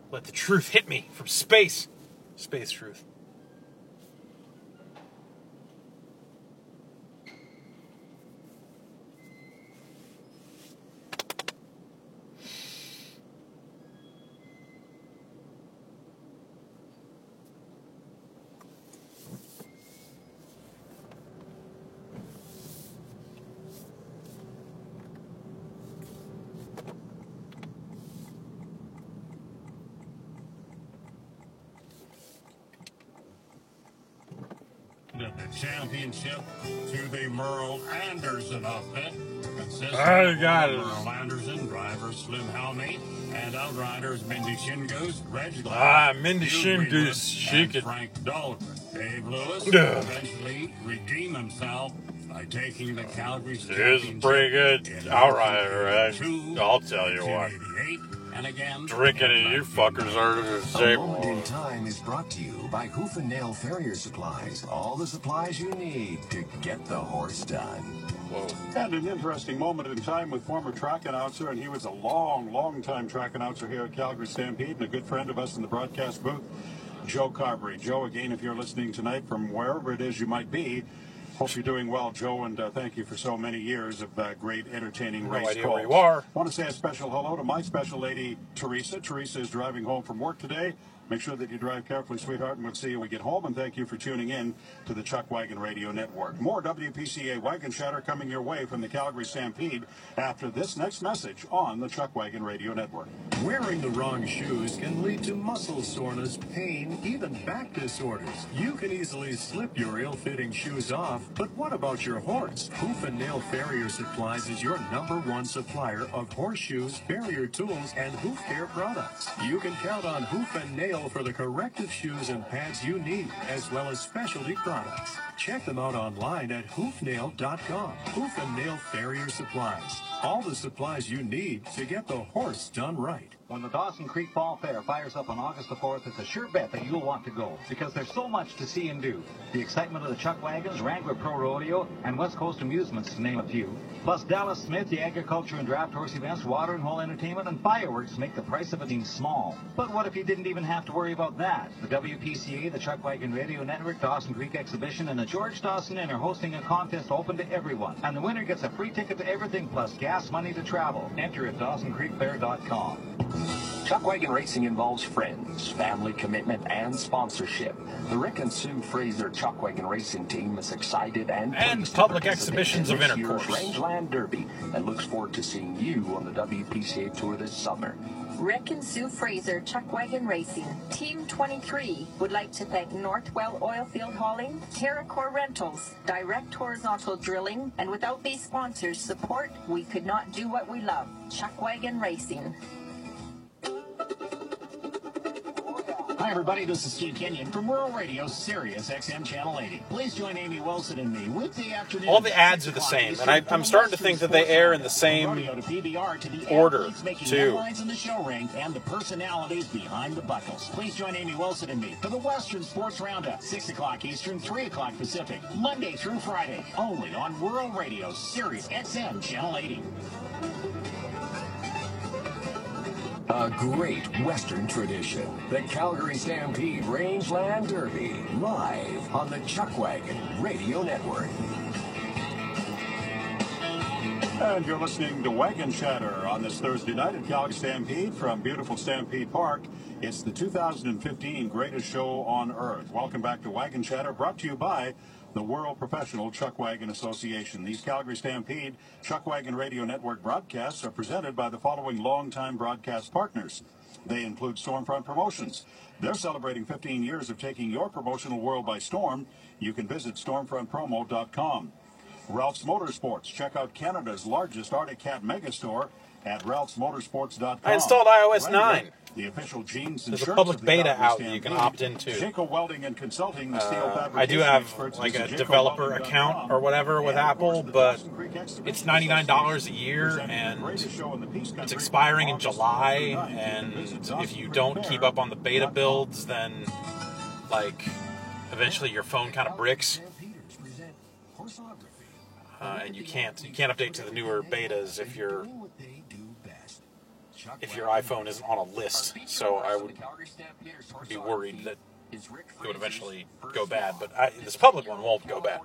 Let the truth hit me from space. Space truth. The championship to the Merle Anderson outfit. I got it. Merle Anderson, driver Slim Helmy, and outriders Mindy Shingoose, Reg Mindy Shingoose, she could. Frank Dahlgren. Dave Lewis eventually redeemed himself by taking the Calgary This is pretty good outrider, I'll tell you what. And again, Drink any of you fuckers are the same. A Moment in Time is brought to you by Hoof and Nail Farrier Supplies. All the supplies you need to get the horse done. Whoa. And an interesting moment in time with former track announcer, and he was a long time track announcer here at Calgary Stampede and a good friend of us in the broadcast booth, Joe Carberry. Joe, again, if you're listening tonight from wherever it is you might be, hope you're doing well, Joe, and thank you for so many years of great, entertaining race calls. No idea where you are. I want to say a special hello to my special lady, Teresa. Teresa is driving home from work today. Make sure that you drive carefully, sweetheart, and we'll see you when we get home. And thank you for tuning in to the Chuck Wagon Radio Network. More WPCA Wagon Chatter coming your way from the Calgary Stampede after this next message on the Chuck Wagon Radio Network. Wearing the wrong shoes can lead to muscle soreness, pain, even back disorders. You can easily slip your ill-fitting shoes off, but what about your horse? Hoof and Nail Farrier Supplies is your #1 supplier of horseshoes, farrier tools, and hoof care products. You can count on Hoof and Nail for the corrective shoes and pads you need, as well as specialty products. Check them out online at hoofnail.com. Hoof and Nail Farrier Supplies. All the supplies you need to get the horse done right. When the Dawson Creek Fall Fair fires up on August the 4th, it's a sure bet that you'll want to go, because there's so much to see and do. The excitement of the Chuck Wagons, Wrangler Pro Rodeo, and West Coast Amusements, to name a few. Plus Dallas Smith, the agriculture and draft horse events, water and hole entertainment, and fireworks make the price of it seem small. But what if you didn't even have to worry about that? The WPCA, the Chuck Wagon Radio Network, Dawson Creek Exhibition, and the George Dawson Inn are hosting a contest open to everyone. And the winner gets a free ticket to everything, plus gas money to travel. Enter at DawsonCreekFair.com. Chuck Wagon Racing involves friends, family commitment, and sponsorship. The Rick and Sue Fraser Chuck Wagon Racing team is excited and public exhibitions of intercourse. Rangeland Derby, and looks forward to seeing you on the WPCA Tour this summer. Rick and Sue Fraser Chuck Wagon Racing, Team 23, would like to thank Northwell Oilfield Hauling, TerraCore Rentals, Direct Horizontal Drilling, and without these sponsors' support, we could not do what we love. Chuck Wagon Racing. Hi, everybody. This is Steve Kenyon from Rural Radio, Sirius XM Channel 80. Please join Amy Wilson and me weekday afternoon. All the ads are the same, and I'm starting to think that they air in the same order, too. In the show ring and the personalities behind the buckles. Please join Amy Wilson and me for the Western Sports Roundup, 6 o'clock Eastern, 3 o'clock Pacific, Monday through Friday, only on Rural Radio, Sirius XM Channel 80. A great Western tradition. The Calgary Stampede Rangeland Derby, live on the Chuck Wagon Radio Network. And you're listening to Wagon Chatter on this Thursday night at Calgary Stampede from beautiful Stampede Park. It's the 2015 greatest show on earth. Welcome back to Wagon Chatter, brought to you by the World Professional Chuck Wagon Association. These Calgary Stampede Chuck Wagon Radio Network broadcasts are presented by the following longtime broadcast partners. They include Stormfront Promotions. They're celebrating 15 years of taking your promotional world by storm. You can visit stormfrontpromo.com. Ralph's Motorsports. Check out Canada's largest Arctic Cat megastore at ralphsmotorsports.com. I installed iOS 9. The official jeans and There's a shirts public of the beta Calgary out that you Stampede. can opt into. Jayco Welding and Consulting, the steel fabrication I do have experts. like a Visit developer jaycowelding.com. account or whatever with And, of course, Apple, the but Dawson Creek Exhibition it's $99 a year, Association, and greatest show in the Peace Country, it's expiring in August July, 29th. and Visit if you don't keep up on the beta DawsonCreekFair.com. builds, then like eventually your phone kind of bricks, and you can't update to the newer betas if you're if your iPhone isn't on a list. So I would be worried that it would eventually go bad, but this public one won't go bad.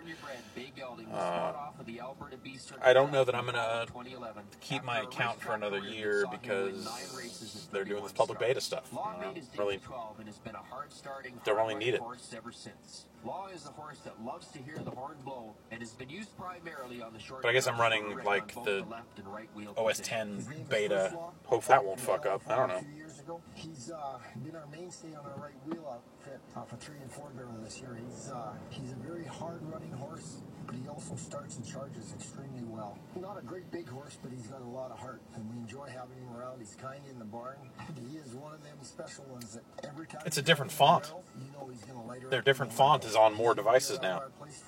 I don't know that I'm going to keep my account for another year because they're doing this public beta stuff. Really, don't really need it. Law is a horse that loves to hear the horn blow and has been used primarily on the short. But I guess I'm running like the OS 10 beta. Hopefully that won't fuck up. I don't know. He's been our mainstay on our right wheel outfit for 3 and 4 barrel this year. He's a very hard running horse, but he also starts and charges extremely well. Not a great big horse, but he's got a lot of heart, and we enjoy having him around. He's kind in the barn. He is one of them special ones that every time it's a different font. Their different font is on more devices now.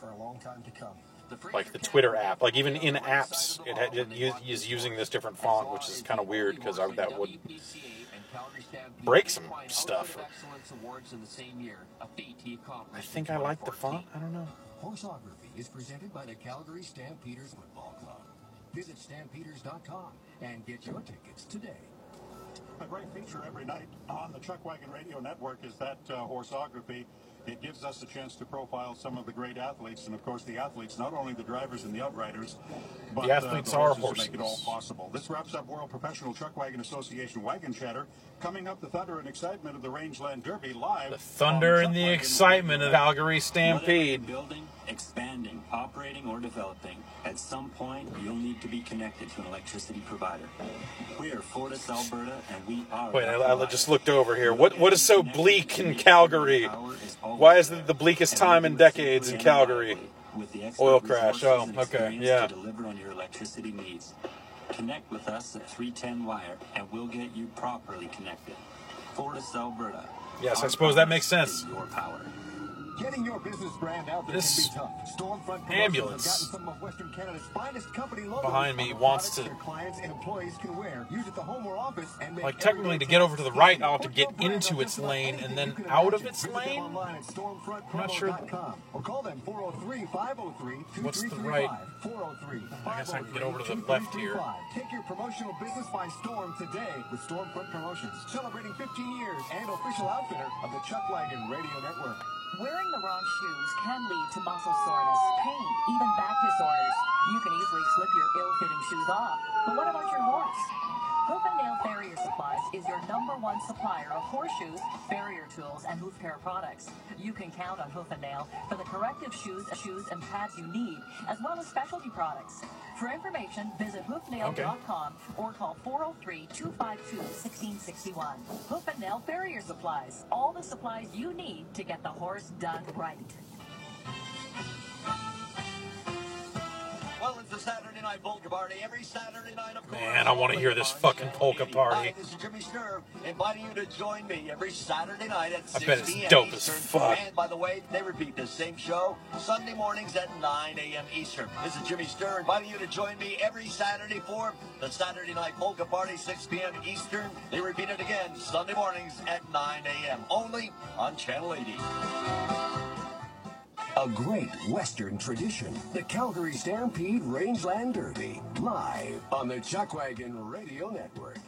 Like the Twitter app, like even in apps, it is using this different font, which is kind of weird because that would break some stuff. I think I like the font. I don't know. Horseography is presented by the Calgary Stampeders Football Club. Visit stampeders.com and get your tickets today. A great feature every night on the Chuck Wagon Radio Network is that Horseography. It gives us a chance to profile some of the great athletes, and of course the athletes, not only the drivers and the outriders, but the athletes are horses. Make it all possible. This wraps up World Professional Chuck Wagon Association Wagon Chatter. Coming up, the thunder and excitement of the Rangeland Derby live. The thunder and the excitement of Calgary Stampede. Building, expanding, operating, or developing. At some point, you'll need to be connected to an electricity provider. We are Fortis, Alberta, and we are... Wait, I just looked over here. What is so bleak in Calgary? Why is it the bleakest time in decades in Calgary? Oil crash. Oh, okay, yeah. To deliver on your electricity needs. Connect with us at 310 Wire, and we'll get you properly connected. Fortis, Alberta. Yes, I suppose that makes sense. Your power. Getting your business brand out there this can be tough. Stormfront ambulance some of Western Canada's finest company logos behind me wants to, clients and employees can wear. Use at the home or office and like technically to get over to the right, I'll have to get into its lane and then out of its lane. I'm not sure. Or call them 403-503-2335. What's the right? 403. I guess I can get over to the left here. Take your promotional business by storm today with Stormfront Promotions, celebrating 15 years and official outfitter of the Chuck Wagon Radio Network. Wearing the wrong shoes can lead to muscle soreness, pain, even back disorders. You can easily slip your ill-fitting shoes off. But what about your horse? Hoof and Nail Farrier Supplies is your #1 supplier of horseshoes, farrier tools, and hoof care products. You can count on Hoof and Nail for the corrective shoes and pads you need, as well as specialty products. For information, visit hoofnail.com or call 403-252-1661. Hoof and Nail Farrier Supplies. All the supplies you need to get the horse done right. Well, it's a Saturday night polka party every Saturday night, of course. Man, I want to hear this fucking polka party. Hi, this is Jimmy Sturr, inviting you to join me every Saturday night at 6 bet it's p.m. dope Eastern. as fuck. And by the way, they repeat the same show Sunday mornings at 9 a.m. Eastern. This is Jimmy Sturr, inviting you to join me every Saturday for the Saturday night polka party, 6 p.m. Eastern. They repeat it again Sunday mornings at 9 a.m. only on Channel 80. A great Western tradition. The Calgary Stampede Rangeland Derby. Live on the Chuck Wagon Radio Network.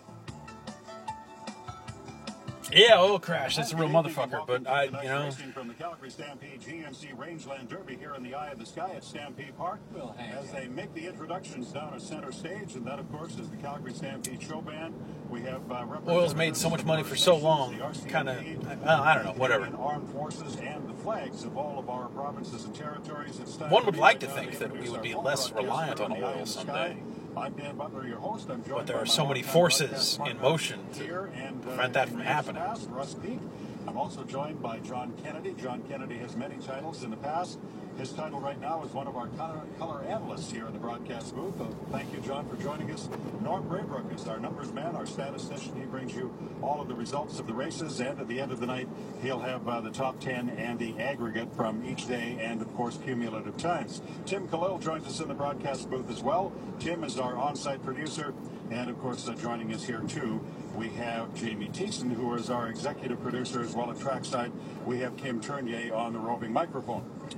Yeah, oil crash. That's a real motherfucker. But From the Calgary Stampede GMC Rangeland Derby here in the eye of the sky at Stampede Park, as they make the introductions down at center stage, and that, of course, is the Calgary Stampede Show Band. We have Oil's made so much money for so long. Kind of, I don't know, whatever. Armed forces and the flags of all of our provinces and territories. One would like to think that we would be less reliant on oil someday. I'm Dan Butler, your host. I'm joined but there by are so many forces in motion to prevent that from happening. Russ Peak. I'm also joined by John Kennedy. John Kennedy has many titles in the past. His title right now is one of our color analysts here in the broadcast booth. Thank you, John, for joining us. Norm Braybrook is our numbers man, our statistician. He brings you all of the results of the races, and at the end of the night, he'll have the top 10 and the aggregate from each day and, of course, cumulative times. Tim Khalil joins us in the broadcast booth as well. Tim is our on-site producer, and, of course, joining us here, too, we have Jamie Thiessen, who is our executive producer as well at Trackside. We have Kim Tournier on the roving microphone.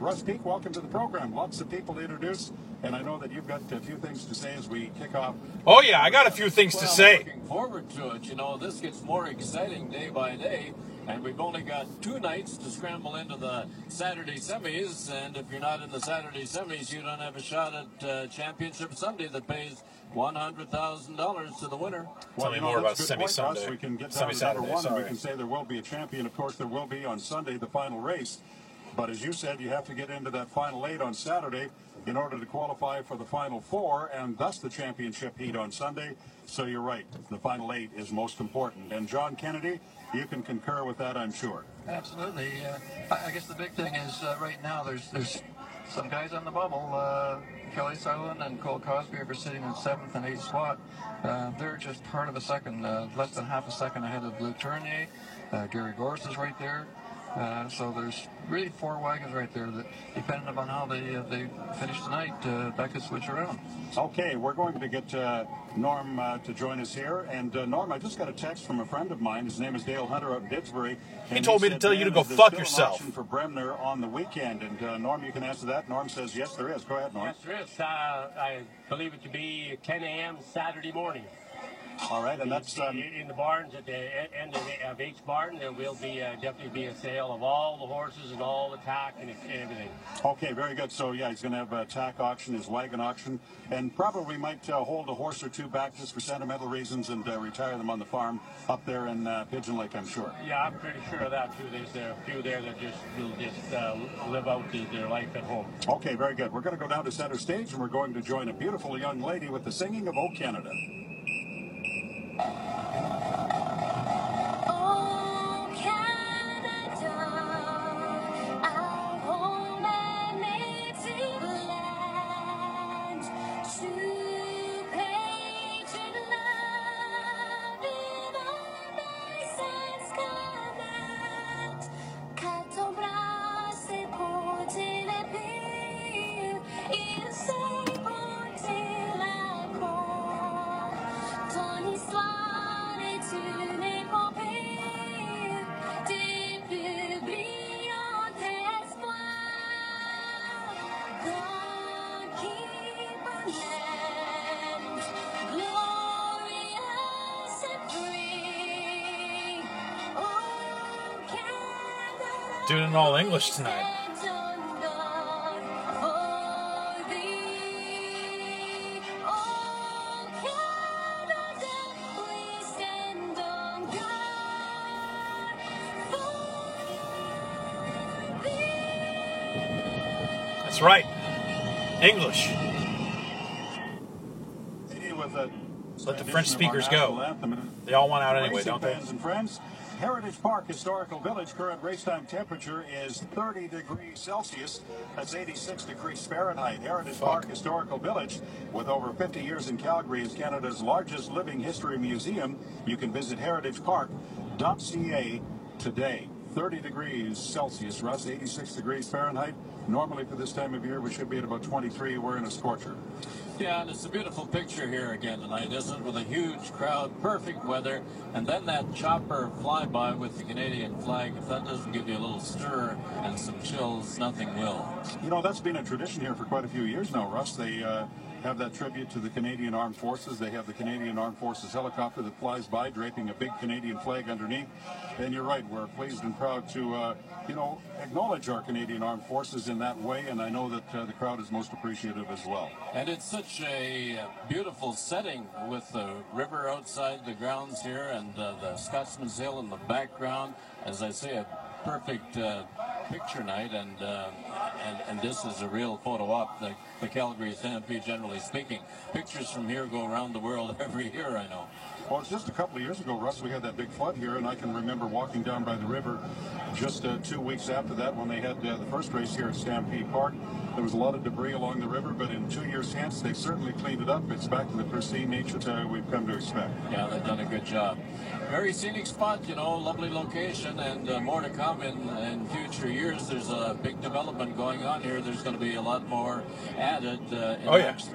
Russ Peake, welcome to the program. Lots of people to introduce, and I know that you've got a few things to say as we kick off. Oh, yeah, I got a few things to say. Looking forward to it. You know, this gets more exciting day by day, and we've only got 2 nights to scramble into the Saturday semis, and if you're not in the Saturday semis, you don't have a shot at Championship Sunday that pays $100,000 to the winner. Tell me more about semi-Sunday. We can get down to number one, and we can say there will be a champion. Of course, there will be on Sunday, the final race. But as you said, you have to get into that final 8 on Saturday in order to qualify for the final 4, and thus the championship heat on Sunday. So you're right, the final 8 is most important. And John Kennedy, you can concur with that, I'm sure. Absolutely. I guess the big thing is right now there's some guys on the bubble. Kelly Sutherland and Cole Cosby are sitting in 7th and 8th spot. They're just part of a second, less than half a second ahead of Luc Tournier. Gary Gorse is right there. So there's really 4 wagons right there that, depending upon how they finish tonight, that could switch around. Okay, we're going to get Norm to join us here. And Norm, I just got a text from a friend of mine. His name is Dale Hunter out in Didsbury. He told me to tell you to go fuck yourself. For Bremner on the weekend. And Norm, you can answer that. Norm says yes, there is. Go ahead, Norm. Yes, there is. I believe it to be 10 a.m. Saturday morning. All right, and that's in the barns at the end of each barn. There will be definitely be a sale of all the horses and all the tack and everything. Okay, very good. So yeah, he's going to have a tack auction, his wagon auction, and probably might hold a horse or 2 back just for sentimental reasons and retire them on the farm up there in Pigeon Lake, I'm sure. Yeah, I'm pretty sure of that too. There's a few there that will live out their life at home. Okay, very good. We're going to go down to center stage, and we're going to join a beautiful young lady with the singing of "O Canada." Doing it all English tonight. That's right. English. Let the French speakers go. They all want out anyway, don't they? And friends, Heritage Park Historical Village, current racetime temperature is 30 degrees Celsius. That's 86 degrees Fahrenheit. Heritage Park Historical Village, with over 50 years in Calgary, is Canada's largest living history museum. You can visit heritagepark.ca today. 30 degrees Celsius, Russ, 86 degrees Fahrenheit. Normally for this time of year, we should be at about 23. We're in a scorcher. Yeah, and it's a beautiful picture here again tonight, isn't it? With a huge crowd, perfect weather, and then that chopper flyby with the Canadian flag. If that doesn't give you a little stir and some chills, nothing will. You know, that's been a tradition here for quite a few years now, Russ. They have that tribute to the Canadian Armed Forces. They have the Canadian Armed Forces helicopter that flies by, draping a big Canadian flag underneath. And you're right, we're pleased and proud to, acknowledge our Canadian Armed Forces in that way, and I know that the crowd is most appreciative as well. And it's such a beautiful setting with the river outside the grounds here and the Scotsman's Hill in the background. As I say, a perfect picture night, and this is a real photo op, the Calgary Stampede, generally speaking. Pictures from here go around the world every year, I know. Well, it's just a couple of years ago, Russ, we had that big flood here, and I can remember walking down by the river just 2 weeks after that when they had the first race here at Stampede Park. There was a lot of debris along the river, but in 2 years' hence, they certainly cleaned it up. It's back to the pristine nature that we've come to expect. Yeah, they've done a good job. Very scenic spot, lovely location, and more to come in future years. years, there's a big development going on here. There's going to be a lot more added in the next,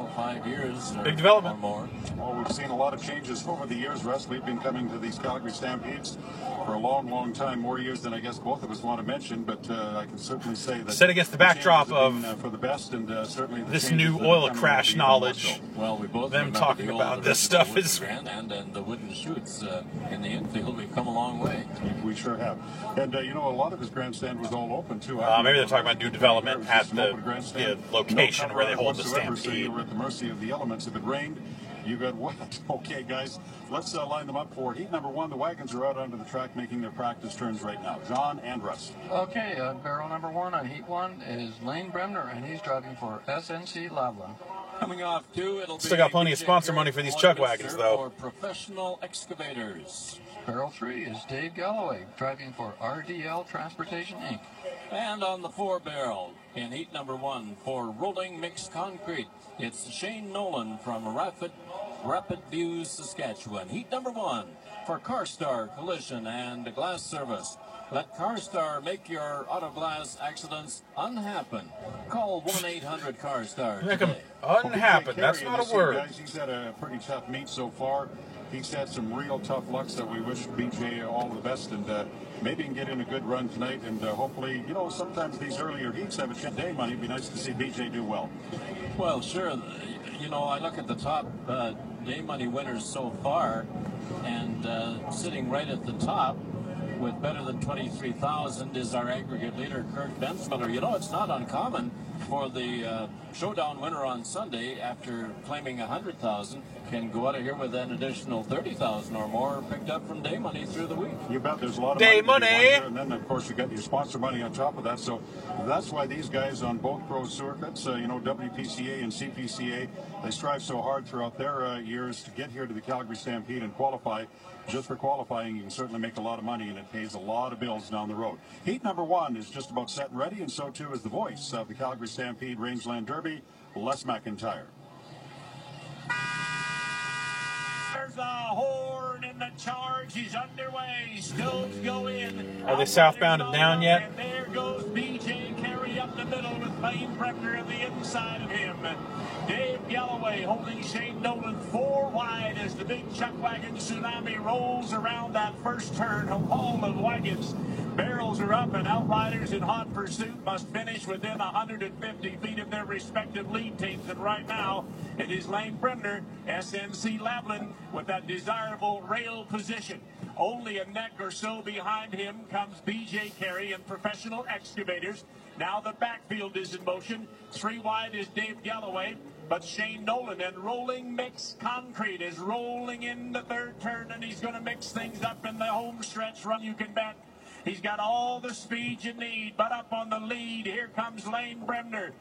5 years big development. Or more. Well, we've seen a lot of changes over the years, Russ. We've been coming to these Calgary Stampedes for a long, long time, more years than I guess both of us want to mention, but I can certainly say that set against the backdrop of for the best, and certainly this new oil crash knowledge. Well, we both them talking about this stuff is and the wooden chutes in the infield. We've come a long way. We sure have. And a lot of his grandstand was all open too. Maybe they're talking about new development at the location where they hold the Stampede. So you were at the mercy of the elements. If it rained, you got wet. Okay, guys, let's line them up for heat number 1. The wagons are out onto the track making their practice turns right now. John and Russ. Okay, barrel number 1 on heat 1 is Lane Bremner, and he's driving for SNC Lavalin. Coming off 2, it'll still got plenty of sponsor money for these chuck wagons, though. For Professional Excavators. Barrel 3 is Dave Galloway, driving for RDL Transportation, Inc. And on the 4 barrel, in heat number 1 for Rolling Mixed Concrete, it's Shane Nolan from Rapid View, Saskatchewan. Heat number 1 for CarStar Collision and Glass Service. Let CarStar make your auto glass accidents unhappen. Call 1-800-CARSTAR Make them today. unhappen. That's not a word. Guys, he's had a pretty tough meet so far. He's had some real tough lucks that we wish BJ all the best, and maybe he can get in a good run tonight, and hopefully, sometimes these earlier heats have a chance day money. It'd be nice to see BJ do well. Well, sure. I look at the top day money winners so far, and sitting right at the top with better than 23,000 is our aggregate leader, Kurt Bensmiller. It's not uncommon for the showdown winner on Sunday, after claiming 100,000, can go out of here with an additional 30,000 or more picked up from day money through the week. You bet. There's a lot of day money. And then, of course, you got your sponsor money on top of that. So that's why these guys on both pro circuits, WPCA and CPCA, they strive so hard throughout their years to get here to the Calgary Stampede and qualify. Just for qualifying, you can certainly make a lot of money, and it pays a lot of bills down the road. Heat number 1 is just about set and ready, and so too is the voice of the Calgary Stampede Rangeland Derby, Les McIntyre. There's a horn in the charge. He's underway. Stoves go in. Are they southbound and down yet? And there goes BJ Carey up the middle with Lane Bremner on the inside of him. Dave Galloway holding Shane Nolan 4 wide as the big chuck wagon tsunami rolls around that first turn. A wall of wagons. Barrels are up, and Outriders in hot pursuit must finish within 150 feet of their respective lead teams. And right now, it is Lane Bremner, SNC Lavalin, with that desirable rail position. Only a neck or so behind him comes BJ Carey and Professional Excavators. Now the backfield is in motion. 3 wide is Dave Galloway, but Shane Nolan and Rolling Mixed Concrete is rolling in the third turn, and he's going to mix things up in the home stretch run, you can bet. He's got all the speed you need, but up on the lead, here comes Lane Bremner.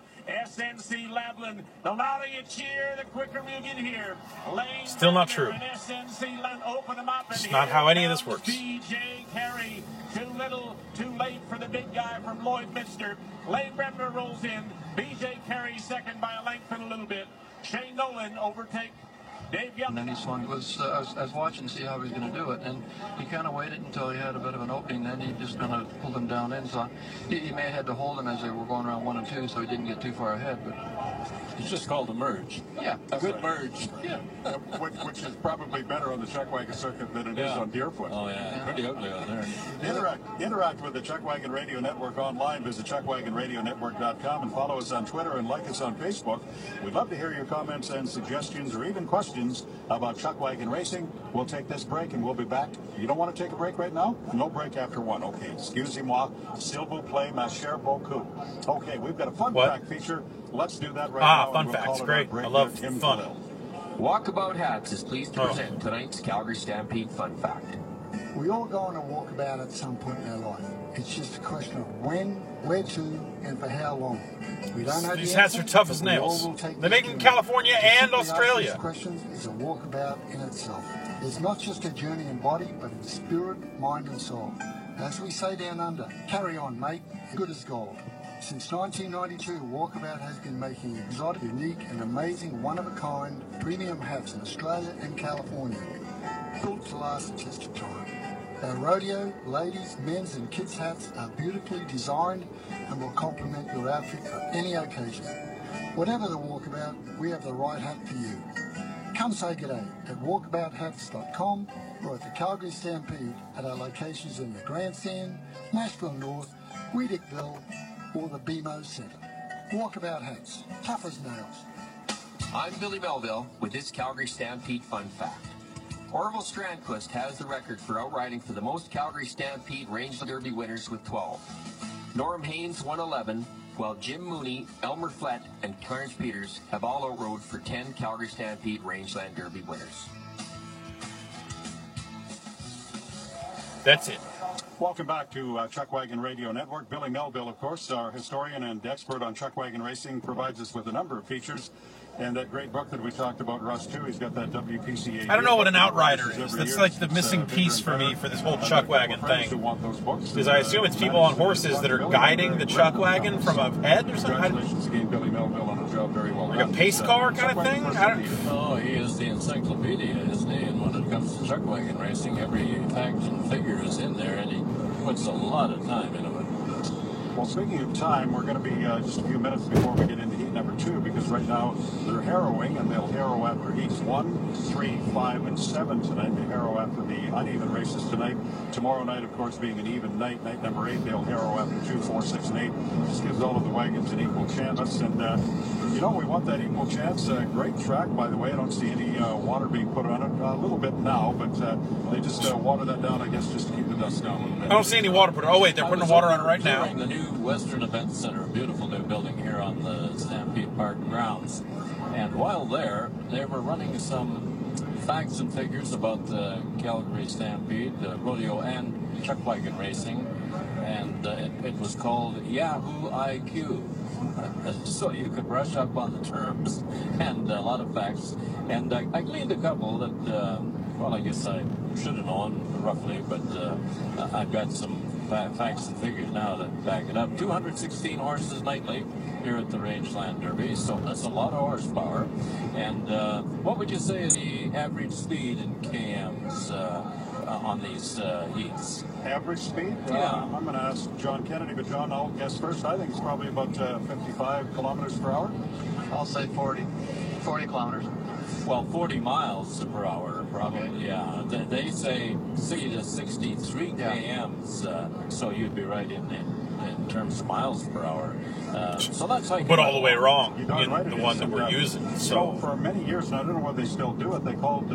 SNC Lavalin, the louder you cheer, the quicker we'll get here. Lane Still not Bremner true. and SNC Lavalin open them up. It's and not here how any of this comes works. BJ Carey, too little, too late for the big guy from Lloydminster. Lane Bremner rolls in. BJ Carey second by a length and a little bit. Shane Nolan overtake Dave Galloway. And then he swung. I was watching to see how he was going to do it, and he kind of waited until he had a bit of an opening. Then he just kind of pulled him down in. So he may have had to hold him as they were going around 1 and 2, so he didn't get too far ahead. But it's just called a merge. Yeah, a good merge. Yeah, which is probably better on the chuck wagon circuit than it is on Deerfoot. Oh yeah, pretty ugly out there. Interact with the Chuck Wagon Radio Network online. Visit chuckwagonradionetwork.com and follow us on Twitter and like us on Facebook. We'd love to hear your comments and suggestions, or even questions about chuck wagon racing. We'll take this break and we'll be back. You don't want to take a break right now? No break after 1. Okay, excusez-moi, s'il vous plaît, ma chère beaucoup. Okay, we've got a fun fact feature. Let's do that right now. Fun facts, great. I love fun. Walkabout Hats is pleased to present tonight's Calgary Stampede Fun Fact. We all go on a walkabout at some point in our life. It's just a question of when, where to, and for how long. We don't know. These hats are tough as nails. They make them in California and Australia. This question is a walkabout in itself. It's not just a journey in body, but in spirit, mind, and soul. As we say down under, carry on, mate. Good as gold. Since 1992, Walkabout has been making exotic, unique, and amazing one-of-a-kind premium hats in Australia and California, built to last the test of time. Our rodeo, ladies, men's and kids' hats are beautifully designed and will complement your outfit for any occasion. Whatever the walkabout, we have the right hat for you. Come say g'day at walkabouthats.com or at the Calgary Stampede at our locations in the Grandstand, Nashville North, Weedickville, or the BMO Centre. Walkabout Hats, tough as nails. I'm Billy Melville with this Calgary Stampede fun fact. Orville Strandquist has the record for outriding for the most Calgary Stampede Rangeland Derby winners with 12. Norm Haynes won 11, while Jim Mooney, Elmer Flett, and Clarence Peters have all outrode for 10 Calgary Stampede Rangeland Derby winners. That's it. Welcome back to Chuck Wagon Radio Network. Billy Melville, of course, our historian and expert on Chuck Wagon racing, provides us with a number of features. And that great book that we talked about, Russ, too, he's got that WPCA. I don't know what an outrider is. That's like the missing piece for me for this whole Chuck Wagon thing. Because I assume it's people on horses that are guiding the Chuck Wagon from a head or something. Congratulations again, Billy Melville, on a job very well like a pace car kind of thing? Oh, he is the encyclopedia, isn't he? And when it comes to Chuck Wagon racing, every fact and figure is in there, and he puts a lot of time into it. Well, speaking of time, we're going to be just a few minutes before we get into heat number 2, because right now they're harrowing, and they'll harrow after heats 1, 3, 5, and 7 tonight. They harrow after the uneven races tonight. Tomorrow night, of course, being an even night, night number 8, they'll harrow after 2, 4, 6, and 8. This gives all of the wagons an equal chance, and you know, we want that equal chance. Great track, by the way. I don't see any water being put on it. A little bit now, but they just water that down, I guess, just to keep the dust down a little bit. I don't see any water put on. Oh, wait, they're putting the water on it right now. The new Western Event Center, a beautiful new building here on the Stampede Park grounds. And while there, they were running some facts and figures about the Calgary Stampede, the rodeo and Chuck Wagon racing. And it was called Yahoo IQ. So you could brush up on the terms and a lot of facts. And I gleaned a couple that, well, I guess I should have known roughly, but I've got some facts and figures now that back it up. 216 horses nightly here at the Rangeland Derby, so that's a lot of horsepower. And what would you say is the average speed in KMs on these heats? Average speed? Yeah. I'm going to ask John Kennedy, but John, I'll guess first. I think it's probably about 55 kilometers per hour. I'll say 40 kilometers. Well, 40 miles per hour, probably. Okay. Yeah, they say 60 to 63 kms, so you'd be right in terms of miles per hour. So that's like. But all the way wrong in right, the one that we're using. So for many years, and I don't know whether they still do it. They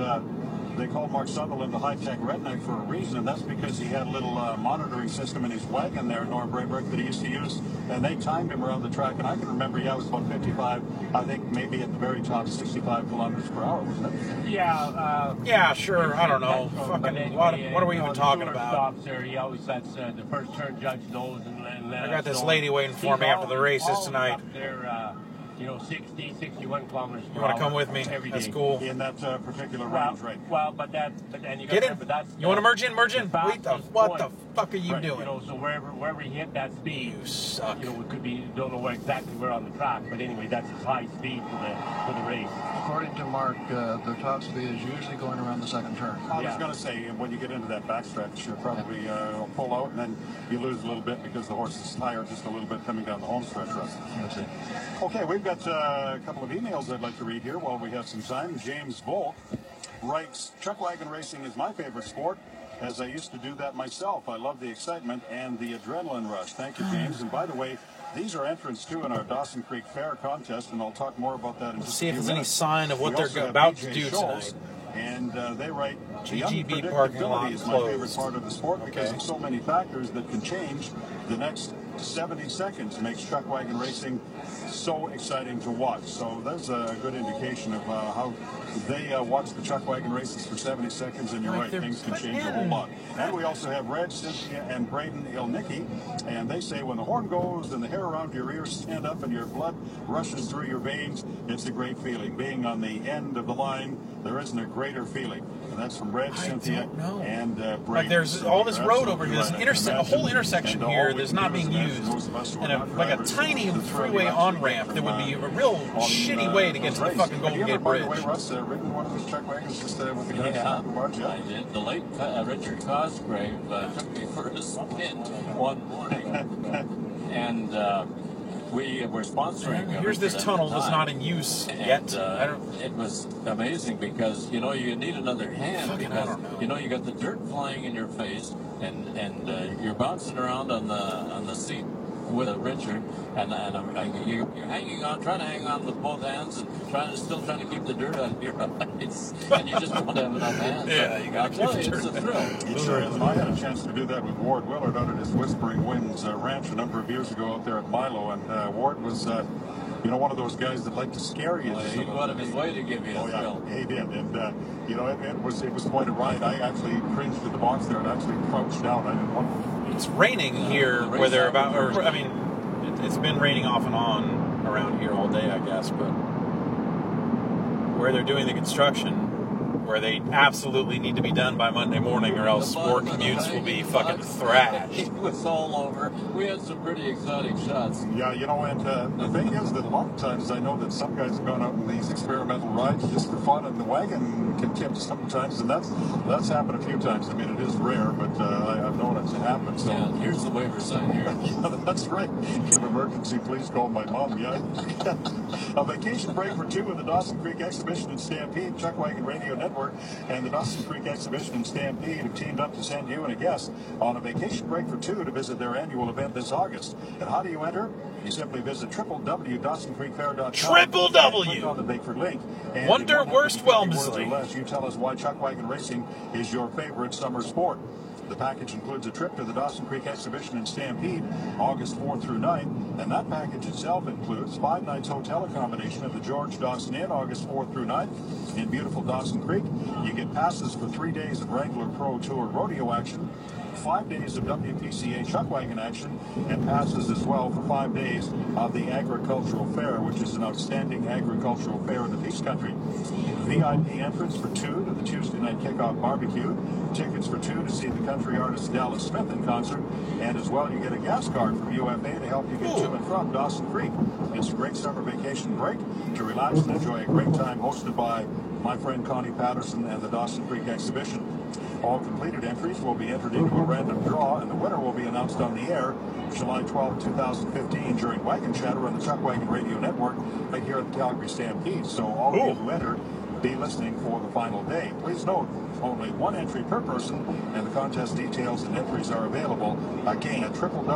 called Mark Sutherland the high-tech redneck for a reason, and that's because he had a little monitoring system in his wagon there, Norm Braybrick, that he used to use, and they timed him around the track, and I can remember, it was about 55, I think maybe at the very top, 65 kilometers per hour, wasn't it? Yeah. Yeah, sure, I don't know. Fucking, what are we even talking about? Stops there, he always lets the first turn judge knows, and I got this lady waiting for me after the races tonight. They're, 60, 61 kilometers per hour. You want to come with me? That's cool. In that particular range, right? Well, but then you get in. You want to merge in? Merge in. What the fuck are you doing? So wherever he hit that speed, you suck. It could be, don't know exactly where on the track, but anyway, that's his high speed for the race. According to Mark, the top speed is usually going around the second turn. I was going to say, when you get into that backstretch, you'll probably pull out, and then you lose a little bit because the horse is higher just a little bit coming down the home stretch. That's it. Okay, we've got a couple of emails I'd like to read here while we have some time. James Volk writes, Chuck Wagon racing is my favorite sport, as I used to do that myself. I love the excitement and the adrenaline rush. Thank you, James. And by the way, these are entrants, too, in our Dawson Creek Fair contest, and I'll talk more about that in just a few minutes. See if there's any sign of what they're about to do tonight. And they write, the GGB parking lot unpredictability is my favorite part of the sport because of so many factors that can change the next 70 seconds. Makes Chuck Wagon racing so exciting to watch. So that's a good indication of how they watch the Chuck Wagon races for 70 seconds, and you're right, things can change a whole lot. And we also have Reg, Cynthia, and Braden Ilnicki, and they say when the horn goes and the hair around your ears stand up and your blood rushes through your veins, it's a great feeling. Being on the end of the line, there isn't a greater feeling. And that's from Red, Cynthia, and Brady. Like there's all this road over here, this a whole intersection here that's not being used, and like a tiny freeway on-ramp that would be a real shitty way to get to the fucking Golden Gate Bridge. Ridden one of those chuck wagons just with the guys I did. The late Richard Cosgrave took me for a spin one morning, and we were sponsoring. Here's this tunnel that's not in use yet. It was amazing because you need another hand because you got the dirt flying in your face and you're bouncing around on the seat with Richard and you're trying to hang on with both hands and still trying to keep the dirt out of your eyes, and you just don't have enough hands. Yeah, you got to keep the dirt. It's a thrill. It sure is. I had a chance to do that with Ward Willard out at his Whispering Winds ranch a number of years ago out there at Milo, and Ward was one of those guys that liked to scare you. He'd go out of his way to give you a thrill. Yeah, he did, and it was quite a ride. I actually cringed to the box there and actually crouched down. I didn't want to. It's raining here where they're about, it's been raining off and on around here all day, I guess, but where they're doing the construction, where they absolutely need to be done by Monday morning or else more commutes will be fucking thrashed. It was all over. We had some pretty exotic shots. Yeah, and the thing is that a lot of times I know that some guys have gone out on these experimental rides just for fun, and the wagon can tip sometimes, and that's happened a few times. I mean, it is rare, but I've known it to happen. So yeah, here's the waiver sign here. Yeah, that's right. In emergency, please call my mom. Yeah. A vacation break for two with the Dawson Creek Exhibition and Stampede, Chuck Wagon Radio Network, and the Dawson Creek Exhibition and Stampede have teamed up to send you and a guest on a vacation break for two to visit their annual event this August. And how do you enter? You simply visit www.dawsoncreekfair.com. Triple W! Click on the Bickford link. And Wonder Worst Wellesley. You tell us why Chuck Wagon Racing is your favorite summer sport. The package includes a trip to the Dawson Creek Exhibition and Stampede, August 4th through 9th, and that package itself includes 5 nights hotel accommodation at the George Dawson Inn, August 4th through 9th, in beautiful Dawson Creek. You get passes for 3 days of Wrangler Pro Tour rodeo action, 5 days of WPCA Chuck Wagon action, and passes as well for 5 days of the Agricultural Fair, which is an outstanding agricultural fair in the Peace Country. VIP entrance for 2 to the Tuesday night kickoff barbecue, tickets for 2 to see the country artist Dallas Smith in concert, and as well you get a gas card from UFA to help you get to and from Dawson Creek. It's a great summer vacation break to relax and enjoy a great time hosted by my friend Connie Patterson and the Dawson Creek Exhibition. All completed entries will be entered into a random draw, and the winner will be announced on the air July 12, 2015 during Wagon Chatter on the Chuck Wagon Radio Network right here at the Calgary Stampede. So all of you who entered, be listening for the final day. Please note, only one entry per person, and the contest details and entries are available again at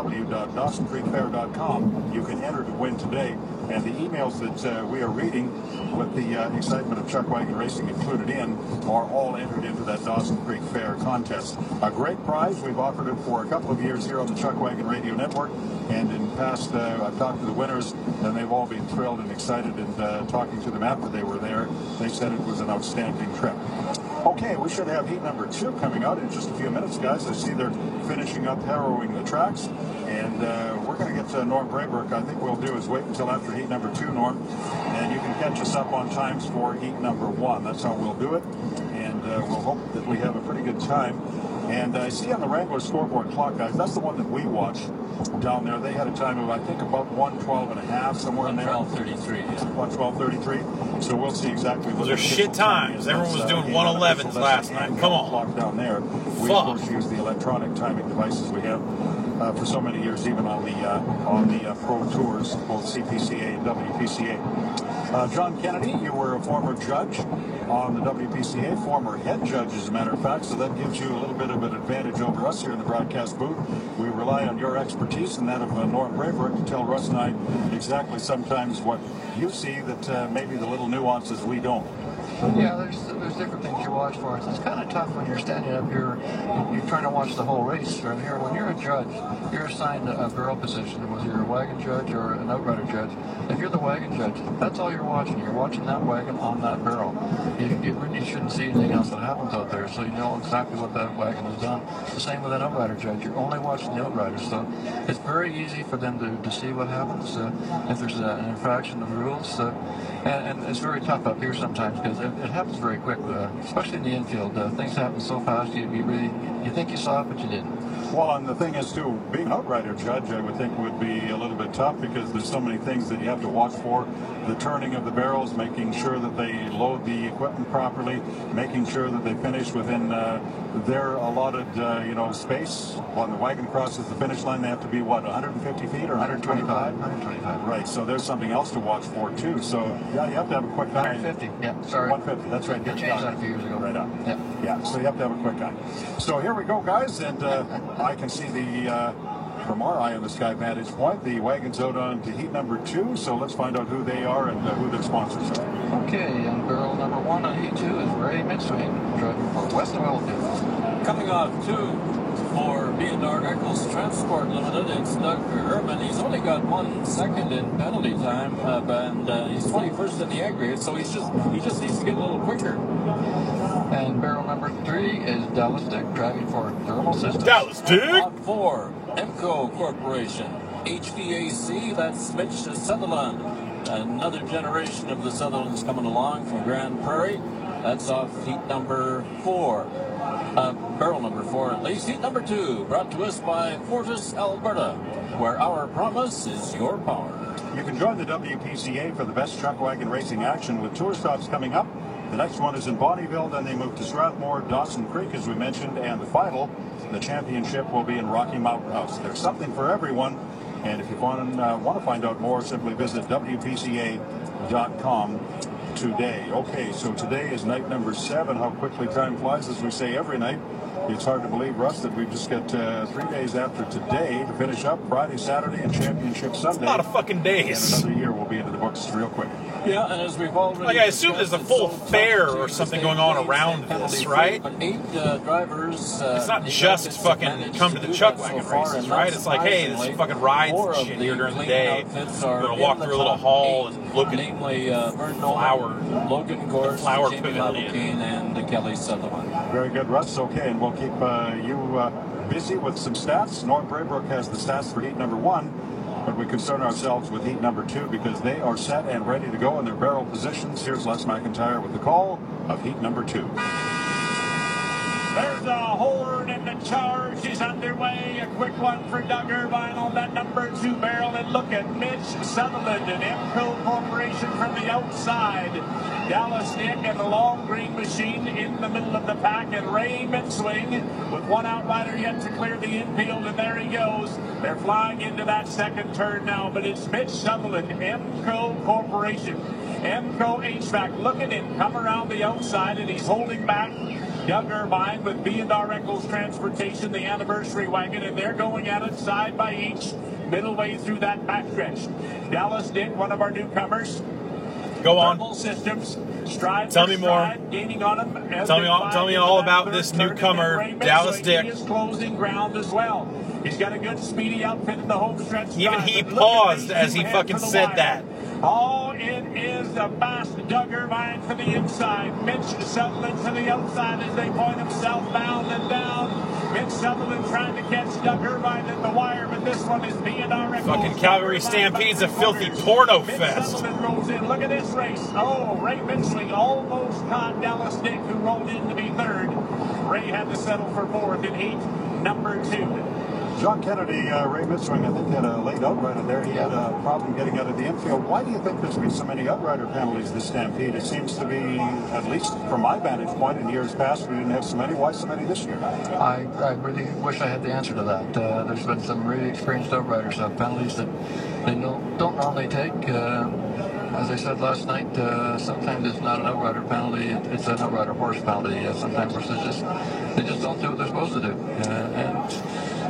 www.dawsoncreekfair.com. You can enter to win today, and the emails that we are reading with the excitement of Chuck Wagon Racing included in are all entered into that Dawson Creek Fair contest. A great prize. We've offered it for a couple of years here on the Chuck Wagon Radio Network, and in past I've talked to the winners, and they've all been thrilled and excited, and talking to them after they were there, they said it was an outstanding trip. Okay, we should have heat number 2 coming out in just a few minutes, guys. I see they're finishing up harrowing the tracks, and we're going to get to Norm Brayberg. I think we'll do is wait until after heat number 2, Norm, and you can catch us up on times for heat number 1. That's how we'll do it, and we'll hope that we have a pretty good time. And I see on the Wrangler scoreboard clock, guys, that's the one that we watch down there. They had a time of, I think, about 1:12.5, somewhere in there. 1:12:33. 1:12:33. So we'll see exactly what those are shit times. Everyone was doing 1:11s last night. Come on. Clock down there. We, of course, use the electronic timing devices we have for so many years, even on the Pro Tours, both CPCA and WPCA. John Kennedy, you were a former judge on the WPCA, former head judge, as a matter of fact, so that gives you a little bit of an advantage over us here in the broadcast booth. We rely on your expertise and that of Norm Brayberg to tell Russ and I exactly sometimes what you see that maybe the little nuances we don't. Yeah, there's different things you watch for. It's kind of tough when you're standing up here, you're trying to watch the whole race. Or here, when you're a judge, you're assigned a barrel position, whether you're a wagon judge or an outrider judge. If you're the wagon judge, that's all you're watching. You're watching that wagon on that barrel. You really shouldn't see anything else that happens out there, so you know exactly what that wagon has done. The same with an outrider judge. You're only watching the outriders, so it's very easy for them to see what happens if there's an infraction of rules. And it's very tough up here sometimes because it happens very quick, especially in the infield. Things happen so fast, you think you saw it, but you didn't. Well, and the thing is, too, being an outrider judge, I would think would be a little bit tough because there's so many things that you have to watch for. The turning of the barrels, making sure that they load the equipment properly, making sure that they finish within their allotted, space. When the wagon crosses the finish line, they have to be, 150 feet or 125? 125. Right, so there's something else to watch for, too. So, yeah, you have to have a quick eye. 150, yeah, sorry. 150, that's right. They changed that a few years ago. Right on. Yeah, so you have to have a quick eye. So here we go, guys, and I can see from our eye on the Sky Vantage point, the wagon's out on to heat number 2, so let's find out who they are and who their sponsors are. Okay, and barrel number 1 on heat 2 is Ray Midswing, driving for West Oilfield. Coming off 2 for B&R Eccles Transport Limited, it's Doug Urban. He's only got 1 second in penalty time, and he's 21st in the aggregate, so he just needs to get a little quicker. And barrel number 3 is Dallas Dick, driving for Thermal Systems. Dallas Dick! On 4, Emco Corporation. HVAC, that's Mitch Sutherland. Another generation of the Sutherlands coming along from Grand Prairie. That's off heat number 4. Barrel number 4 at least. Heat number 2, brought to us by Fortis, Alberta, where our promise is your power. You can join the WPCA for the best truck wagon racing action with tour stops coming up. The next one is in Bonnyville, then they move to Strathmore, Dawson Creek, as we mentioned, and the final, the championship, will be in Rocky Mountain House. There's something for everyone, and if you want to find out more, simply visit WPCA.com today. Okay, so today is night number 7. How quickly time flies, as we say every night. It's hard to believe, Russ, that we've just got 3 days after today to finish up Friday, Saturday, and Championship Sunday. A lot of fucking days. And another year will be into the books real quick. Yeah, and as we've already I assume there's a full fair or something going on around this, right? 8 drivers. It's not just fucking come to the chuck wagon races, right? It's like, hey, there's fucking rides and shit here during the day. We're going to walk through a little hall and look at Logan Gorse, flower Jamie pavilion. and Kelly Sutherland. Very good, Russ. Okay, and we'll keep you busy with some stats. Norm Braybrook has the stats for heat number 1, but we concern ourselves with heat number 2 because they are set and ready to go in their barrel positions. Here's Les McIntyre with the call of heat number 2. There's a horn and the charge is underway. A quick one for Doug Irvine on that number 2 barrel. And look at Mitch Sutherland and Emco Corporation from the outside. Dallas Dick and the long green machine in the middle of the pack. And Ray Midswing with 1 outrider yet to clear the infield. And there he goes. They're flying into that second turn now. But it's Mitch Sutherland, Emco Corporation. Emco HVAC looking in, come around the outside, and he's holding back Doug Irvine with B&R Eccles Transportation, the anniversary wagon, and they're going at it side by each, middle way through that backstretch. Dallas Dick, one of our newcomers. Go on. Thermal Systems, stride Tell for me stride, more. Gaining on him. Tell me all about this newcomer, Dallas Dick. He is closing ground as well. He's got a good speedy outfit in the home stretch. Even he paused as he fucking said that. Oh, it is a fast Doug Irvine for the inside. Mitch Sutherland to the outside as they point him southbound and down. Mitch Sutherland trying to catch Doug Irvine at the wire, but this one is B&R Eccles. Fucking Calgary Stampede's a filthy porno fest. Sutherland rolls in. Look at this race. Oh, Ray Midswing almost caught Dallas Dick, who rolled in to be 3rd. Ray had to settle for 4th in heat number 2. John Kennedy, Ray Midswing, I think, had a late outrider there. He had a problem getting out of the infield. Why do you think there's been so many outrider penalties this Stampede? It seems to be, at least from my vantage point, in years past, we didn't have so many. Why so many this year? I really wish I had the answer to that. There's been some really experienced outriders penalties that they don't normally take. As I said last night, sometimes it's not an outrider penalty, it's an outrider horse penalty. Sometimes horses they just don't do what they're supposed to do. And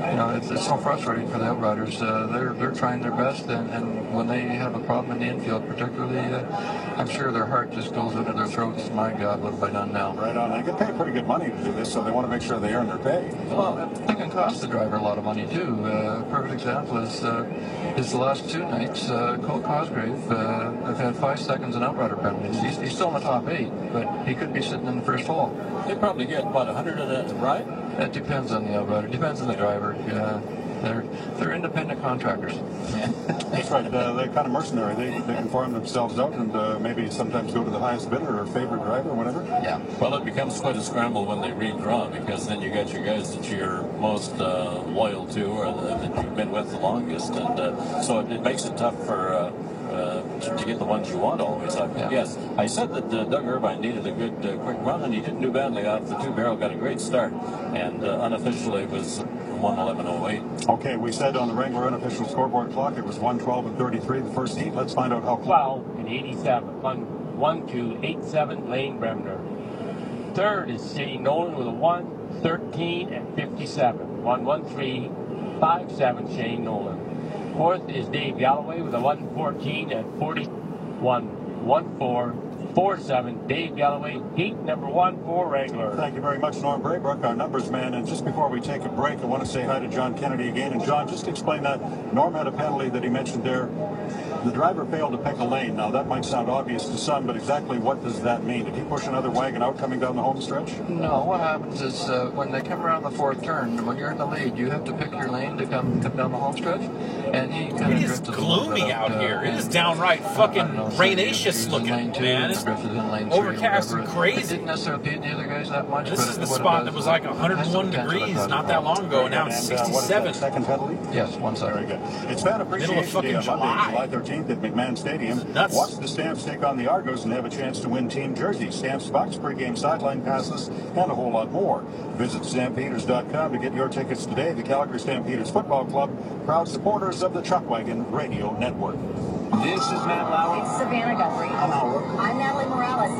it's so frustrating for the Outriders. They're trying their best, and when they have a problem in the infield, particularly, I'm sure their heart just goes into their throats. My God, what have I done now? Right on. They get paid pretty good money to do this, so they want to make sure they earn their pay. Well, it can cost the driver a lot of money too. A perfect example is the last 2 nights. Cole Cosgrave have had 5 seconds in Outrider penalties. He's still in the top 8, but he could be sitting in the first hole. They probably get about 100 of that, right? That depends on the Outrider. Depends on the driver. They're independent contractors. That's right. They're kind of mercenary. They can farm themselves out and maybe sometimes go to the highest bidder or favorite driver or whatever. Yeah. Well, it becomes quite a scramble when they redraw, because then you got your guys that you're most loyal to or that you've been with the longest, and so it makes it tough for to get the ones you want always. Yes, I said that Doug Irvine needed a good quick run, and he didn't do badly off the 2-barrel. Got a great start, and unofficially it was 1:11:08. Okay, we said on the Wrangler unofficial scoreboard clock it was 1:12:33 the first heat. Let's find out how 12 and 87. 1:2:87 Lane Bremner. Third is Shane Nolan with a 1:13 and 57. 1:13.57 Shane Nolan. Fourth is Dave Galloway with a 1:14 and 41. 1:4.47 Dave Galloway, heat number 1 for Wrangler. Thank you very much, Norm Braybrook, our numbers man. And just before we take a break, I want to say hi to John Kennedy again. And John, just explain that. Norm had a penalty that he mentioned there. The driver failed to pick a lane. Now, that might sound obvious to some, but exactly what does that mean? Did he push another wagon out coming down the home stretch? No, what happens is when they come around the 4th turn, when you're in the lead, you have to pick your lane to come down the home stretch. And he kind of drifted gloomy out here. It is downright fucking rainaceous looking, man. It's overcast and crazy. It didn't necessarily beat the other guys that much. This is the spot that was like 101 degrees not that long ago, and now it's 67. Second penalty? Yes, 1 second. Very good. It's Fan Appreciation Day on Monday, July 13th at McMahon Stadium. Watch the Stamps take on the Argos and have a chance to win team jerseys, Stamps bucks, pregame sideline passes, and a whole lot more. Visit Stampeders.com to get your tickets today. The Calgary Stampeders Football Club, proud supporters of the Chuckwagon Radio Network. This is Matt Lauer. It's Savannah Guthrie. I'm Natalie Morales.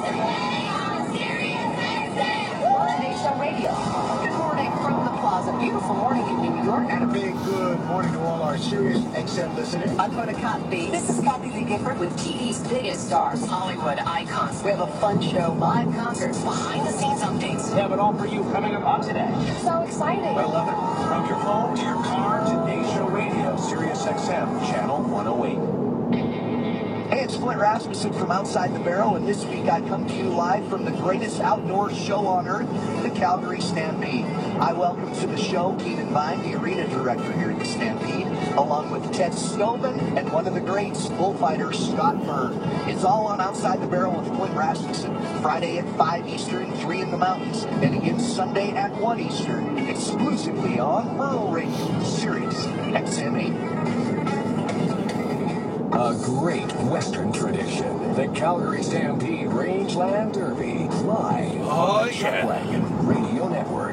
Today Show Radio. Good morning from the Plaza. Beautiful morning in New York. And a big good morning to all our Sirius XM listeners. I'm Dakota Cottonby. This is Kathy Lee Gifford with TV's biggest stars, Hollywood icons. We have a fun show, live concerts, behind-the-scenes updates. We have it all for you coming up today. So exciting. I love it. From your phone to your car, Today Show Radio, Sirius XM, Channel 108. Hey, it's Flint Rasmussen from Outside the Barrel, and this week I come to you live from the greatest outdoor show on earth, the Calgary Stampede. I welcome to the show Keenan Vine, the arena director here at the Stampede, along with Ted Stobin and one of the greats, bullfighter Scott Byrne. It's all on Outside the Barrel with Flint Rasmussen, Friday at 5 Eastern, 3 in the mountains, and again Sunday at 1 Eastern, exclusively on Rural Radio, Sirius XM8. A great Western tradition. The Calgary Stampede Rangeland Derby. Live on the Chuckwagon Radio Network.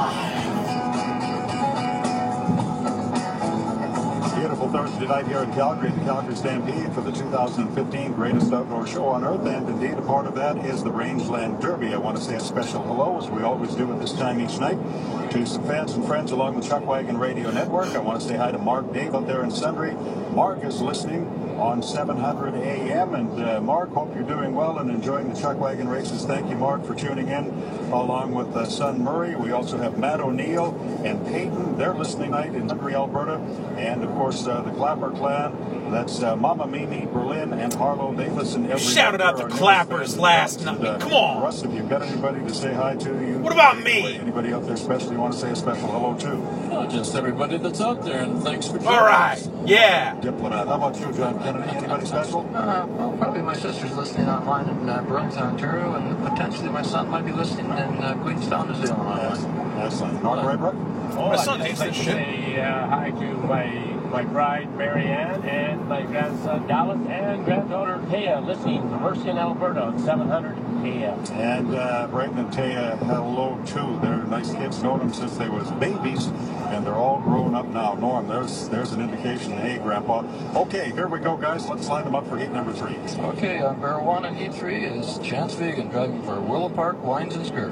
Beautiful Thursday night here in Calgary, the Calgary Stampede for the 2015 greatest outdoor show on earth, and indeed a part of that is the Rangeland Derby. I want to say a special hello, as we always do at this time each night, to some fans and friends along the Chuckwagon Radio Network. I want to say hi to Mark Dave out there in Sundre. Mark is listening on 700 AM, and Mark, hope you're doing well and enjoying the Chuckwagon races. Thank you, Mark, for tuning in along with son Murray. We also have Matt O'Neill and Peyton. They're listening tonight in Sundre, Alberta, and of course the Clapper clan. That's Mama Mimi, Berlin, and Harlow. They listen every Shouted out the Clappers last night. Come on. Russ, have you got anybody to say hi to? You? What about me? Anybody out there special you want to say a special hello to? Oh, just everybody that's out there, and thanks for joining All right. us. Yeah. Diplomat. How about you, John Kennedy? Anybody special? Well, probably my sister's listening online in Burlington, Ontario, and potentially my son might be listening in Queenstown, New Zealand online. Excellent. Norm Braybrook? My son hates I'd this like to shit. say hi to my bride, Mary Ann, and my grandson, Dallas, and granddaughter, Taya, listening from Erskine, Alberta, on 700 AM. And Brayton and Taya, hello, too. They're nice kids. Known them since they was babies, and they're all grown up now. Norm, there's an indication. Hey, Grandpa. Okay, here we go, guys. Let's line them up for heat number 3. Okay, on barrel 1 and heat 3 is Chance Vegan driving for Willow Park Wines and Spirits.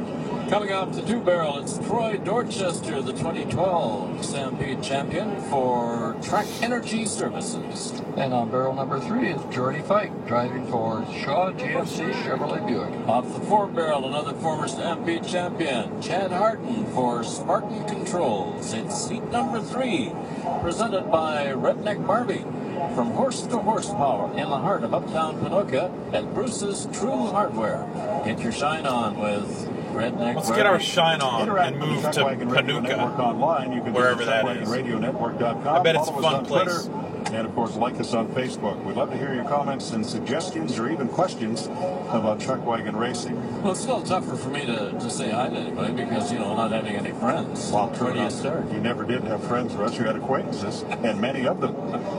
Coming off the 2-barrel, it's Troy Dorchester, the 2012 Stampede champion for Track Energy Services. And on barrel number 3 is Jordy Fike, driving for Shaw GMC Chevrolet Buick. Off the 4-barrel, another former Stampede champion, Chad Harden for Spartan Controls. It's heat number 3, presented by Redneck Barbie. From horse to horsepower in the heart of uptown Paducah at Bruce's True Hardware. Get your shine on with Redneck Let's Barbie. get our shine on and move to Paducah, online. You can wherever that is. RadioNetwork.com. I bet it's a Follow us fun on place. Twitter, and, of course, like us on Facebook. We'd love to hear your comments and suggestions or even questions about Chuck Wagon Racing. Well, it's still tougher for me to say hi to anybody because, not having any friends. Well, Where do you start? You never did have friends, Russ. You had acquaintances, and many of them.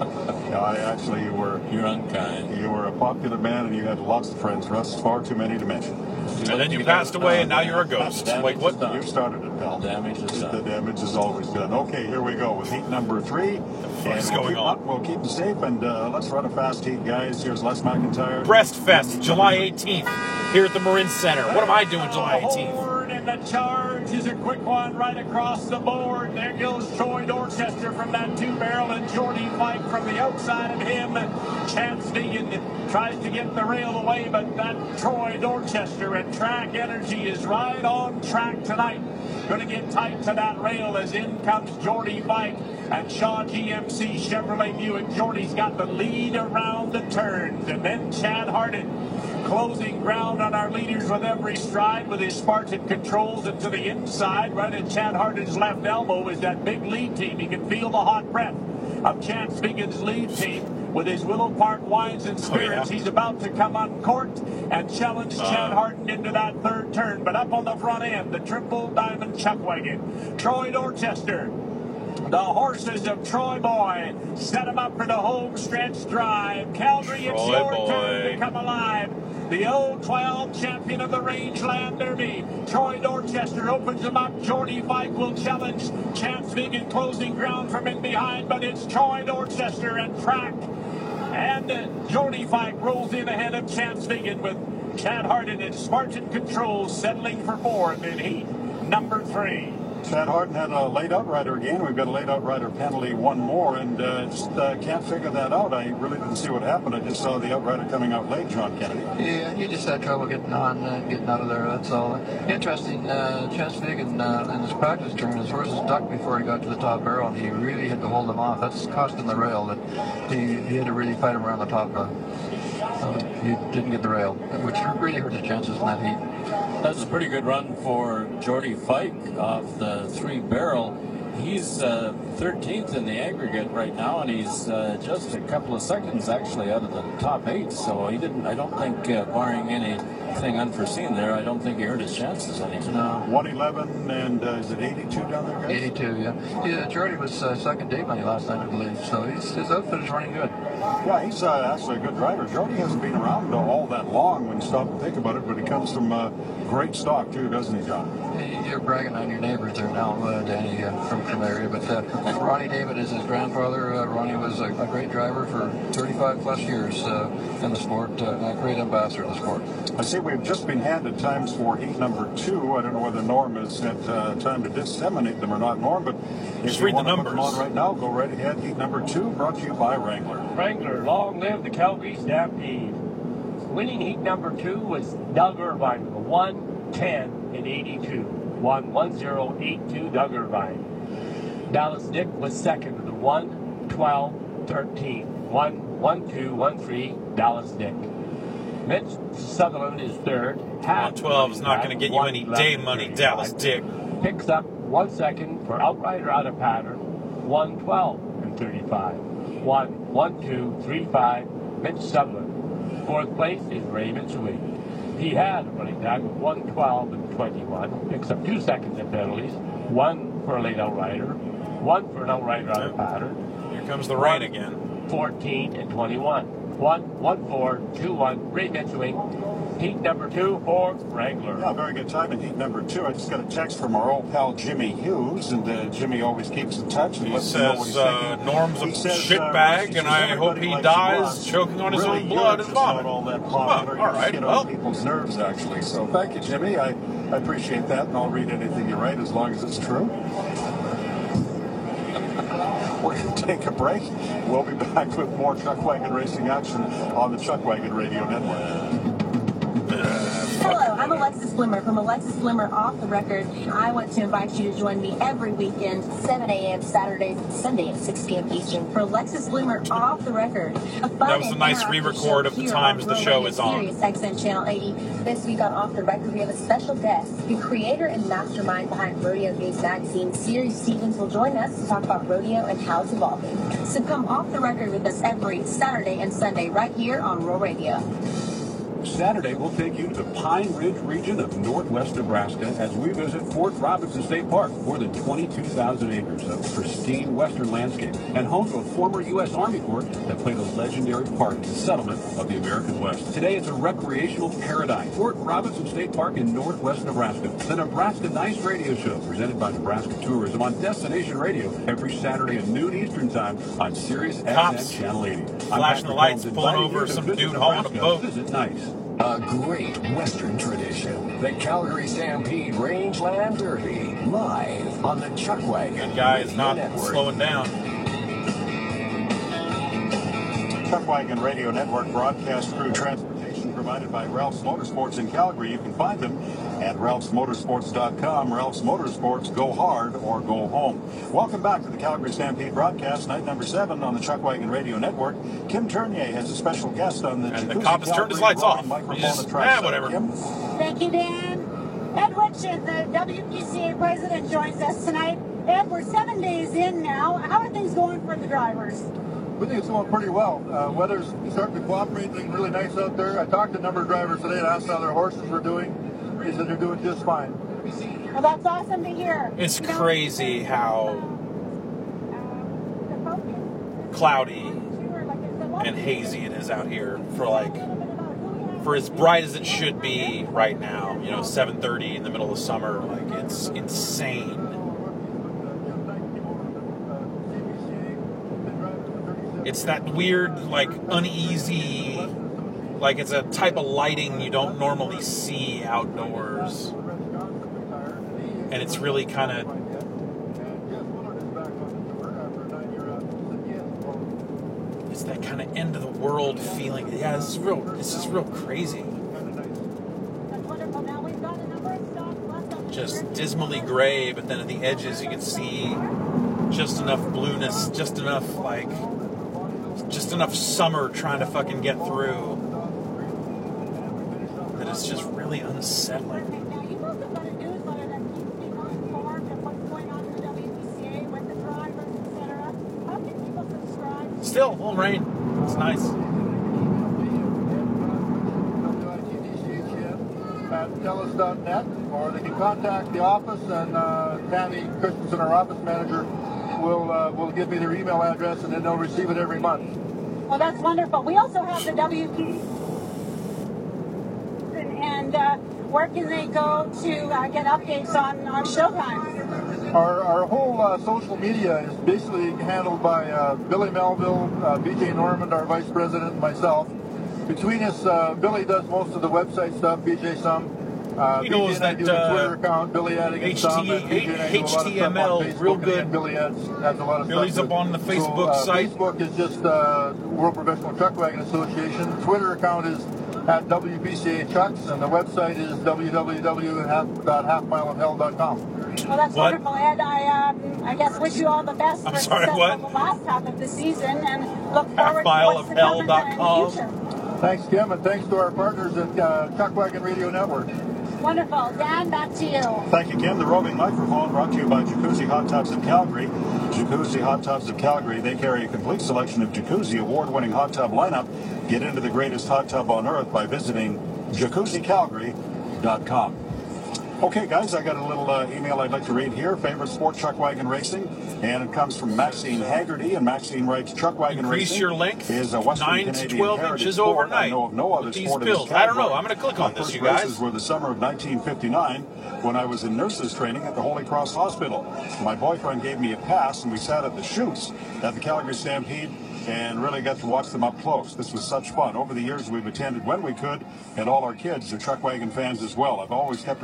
You're unkind. You were a popular man, and you had lots of friends, Russ. Far too many to mention. And then you passed away, and now you're a ghost. Like, what? You started it, pal. The damage is done. The damage is always done. Okay, here we go with heat number 3. What's going on? We'll keep them safe, and let's run a fast heat, guys. Here's Les McIntyre. Breast Fest, July 18th, here at the Marin Center. What am I doing July 18th? And the charge is a quick one right across the board. There goes Troy Dorchester from that 2-barrel, and Jordy Fike from the outside of him. Chance Vegan tries to get the rail away, but that Troy Dorchester and Track Energy is right on track tonight. Going to get tight to that rail as in comes Jordy Fike and Shaw GMC Chevrolet Buick. Jordy's got the lead around the turns, and then Chad Harden closing ground on our leaders with every stride with his Spartan Controls, and to the inside, right at Chad Harden's left elbow, is that big lead team. You can feel the hot breath of Chance Vegan's lead team with his Willow Park Wines and Spirits. He's about to come on court and challenge Chad Harden into that third turn. But up on the front end, the Triple Diamond Chuck Wagon, Troy Dorchester. The horses of Troy Boy set him up for the home stretch drive. Calgary, it's your turn to come alive. The old 12 champion of the Rangeland Derby. Troy Dorchester opens him up. Jordy Fike will challenge. Chance Vegan closing ground from in behind, but it's Troy Dorchester and Track. And Jordy Fike rolls in ahead of Chance Vegan with Chad Harden and Spartan Controls settling for 4th in heat number 3. Chad Harden had a late outrider again. We've got a late outrider penalty, one more, and just can't figure that out. I really didn't see what happened. I just saw the outrider coming out late, John Kennedy. Yeah, he just had trouble getting on, getting out of there, that's all. Interesting, Chance Vegan, in his practice turn, his horses ducked before he got to the top barrel, and he really had to hold them off. That's cost him the rail. That he had to really fight him around the top. He didn't get the rail, which really hurt his chances in that heat. That's a pretty good run for Jordy Fike off the 3-barrel. He's 13th in the aggregate right now, and he's just a couple of seconds actually out of the top 8. So he didn't. I don't think, barring anything unforeseen there, I don't think he hurt his chances any. No. 111, and is it 82 down there, guys? 82, yeah. Jordy was second day money last night, I believe. So his outfit is running good. Yeah, he's actually a good driver. Jordy hasn't been around all that long when you stop and think about it, but he comes from great stock too, doesn't he, John? You're bragging on your neighbors there now, Danny, from the area. But Ronnie David is his grandfather. Ronnie was a great driver for 35 plus years in the sport, a great ambassador of the sport. I see we've just been handed times for heat number 2. I don't know whether Norm has had time to disseminate them or not, Norm, but if you want to put them on right now, go right ahead. Heat number 2 brought to you by Wrangler. Wrangler, long live the Calgary Stampede. Winning heat number 2 was Doug Irvine with a 1:10 in 82. 1:10.82, Doug Irvine. Dallas Dick was second with a 1:12.13. 1:12.13, Dallas Dick. Mitch Sutherland is third. 1:12 is not going to get you any day money, Dallas Dick. Picks up 1 second for Outrider out of pattern. 1:12.35. 1:12.35, Mitch Sutherland. 4th place is Ray Mitsui. He had a running tag of 1:12.21. Picks up 2 seconds in penalties. 1 for a late outrider. 1 for an outrider out of pattern. Here comes the rain again. 14:21. 1:14.21. Ray Mitsui. Heat number 2 for Wrangler. Yeah, very good time in heat number 2. I just got a text from our old pal Jimmy Hughes, and Jimmy always keeps in touch. And He says Norm's a shitbag, and I hope he dies choking on his own blood and vomit. All that popular, all right, on people's nerves, actually. So thank you, Jimmy. I appreciate that, and I'll read anything you write as long as it's true. We're going to take a break. We'll be back with more Chuck Wagon racing action on the Chuck Wagon Radio Network. Hello, I'm Alexis Blimmer from Alexis Blimmer Off the Record. I want to invite you to join me every weekend, 7 a.m. Saturday, Sunday at 6 p.m. Eastern for Alexis Blimmer Off the Record. That was a nice re-record of the times the show is on. Sirius XM Channel 80. This week on Off the Record, we have a special guest. The creator and mastermind behind Rodeo News Magazine, Siri Stevens, will join us to talk about rodeo and how it's evolving. So come off the record with us every Saturday and Sunday right here on Rural Radio. Saturday, we'll take you to the Pine Ridge region of northwest Nebraska as we visit Fort Robinson State Park, more than 22,000 acres of pristine western landscape, and home to a former U.S. Army Corps that played a legendary part in the settlement of the American West. Today, it's a recreational paradise. Fort Robinson State Park in northwest Nebraska. The Nebraska Nice Radio Show, presented by Nebraska Tourism on Destination Radio every Saturday at noon Eastern Time on Sirius XM Channel 80. Flashing the lights, pulling over some dude hauling a boat. Visit Nice. A great Western tradition. The Calgary Stampede Rangeland Derby. Live on the Chuck Wagon. That guy is not slowing down. Chuck Wagon Radio Network broadcast crew transportation provided by Ralph's Motorsports in Calgary. You can find them at ralphsmotorsports.com. Ralph's Motorsports, go hard or go home. Welcome back to the Calgary Stampede broadcast, night number 7 on the Chuck Wagon Radio Network. Kim Turnier has a special guest on the And the cop has turned his lights off. Whatever. Kim? Thank you, Dan. Ed Whitchin, the WPCA president, joins us tonight. Ed, we're 7 days in now. How are things going for the drivers? We think it's going pretty well. Weather's starting to cooperate, things really nice out there. I talked to a number of drivers today and asked how their horses were doing. They said they're doing just fine. Well, that's awesome to hear. It's crazy how cloudy and hazy it is out here for as bright as it should be right now. 7:30 in the middle of summer. It's insane. It's that weird, uneasy, it's a type of lighting you don't normally see outdoors. And it's really kind of... It's that kind of end of the world feeling. Yeah, this is real crazy. Just dismally gray, but then at the edges you can see just enough blueness, just enough summer trying to fucking get through that it's just really unsettling. Still, a little rain. It's nice. At telus.net, or they can contact the office, and Tammy Christensen, our office manager, will give me their email address, and then they'll receive it every month. Well, that's wonderful. We also have the WP, and where can they go to get updates on showtime? Our whole social media is basically handled by Billy Melville, BJ Normand, our vice president, and myself. Between us, Billy does most of the website stuff, BJ some. He knows that Twitter account, Billy adding some, and BJ and I do a lot of stuff on Facebook, real good. And Billy adds a lot of Billy's stuff. up on the Facebook site. Facebook is just World Professional Truck Wagon Association. Twitter account is at WPCA Trucks, and the website is www.halfmileofhell.com. Well, that's wonderful, Ed. I guess wish you all the best for the last half of the season, and look forward to what's to come in the future. Thanks, Kim, and thanks to our partners at Chuck Wagon Radio Network. Wonderful. Dan, back to you. Thank you, Kim. The roving microphone brought to you by Jacuzzi Hot Tubs of Calgary. Jacuzzi Hot Tubs of Calgary, they carry a complete selection of Jacuzzi award-winning hot tub lineup. Get into the greatest hot tub on earth by visiting jacuzzicalgary.com. Okay, guys, I got a little email I'd like to read here. Favorite sport, Chuck Wagon Racing. And it comes from Maxine Haggerty. And Maxine writes, Chuck Wagon Increase Racing your length is a Western 9 to Canadian 12 heritage inches sport. overnight. I know of no other with these sport in bills. this I don't know. category. I'm going to click on My this, you first guys. races were the summer of 1959 when I was in nurses training at the Holy Cross Hospital. My boyfriend gave me a pass, and we sat at the chutes at the Calgary Stampede and really got to watch them up close. This was such fun. Over the years, we've attended when we could, and all our kids are Chuck Wagon fans as well. I've always kept a record of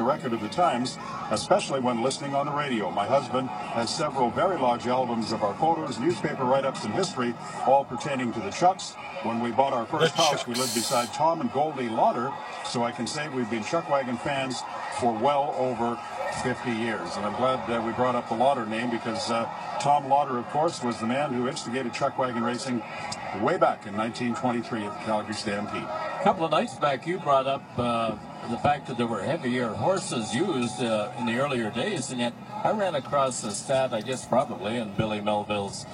the times, especially when listening on the radio. My husband has several very large albums of our photos, newspaper write-ups, and history, all pertaining to the Chucks. When we bought our first house, we lived beside Tom and Goldie Lauder, so I can say we've been Chuck Wagon fans for well over 50 years. And I'm glad we brought up the Lauder name because Tom Lauder, of course, was the man who instigated Chuck Wagon racing way back in 1923 at the Calgary Stampede. A couple of nights back, you brought up the fact that there were heavier horses used in the earlier days, and yet I ran across a stat, I guess probably in Billy Melville's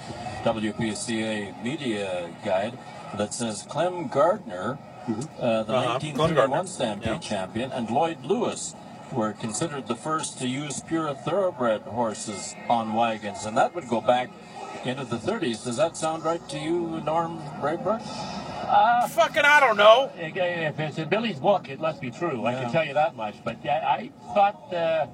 WPCA media guide, that says Clem Gardner, the 1931 Stampede champion, and Lloyd Lewis were considered the first to use pure thoroughbred horses on wagons, and that would go back into the 30s. Does that sound right to you, Norm Braybrook? Fucking, I don't know. If it's in Billy's book, it must be true. I can tell you that much. But I thought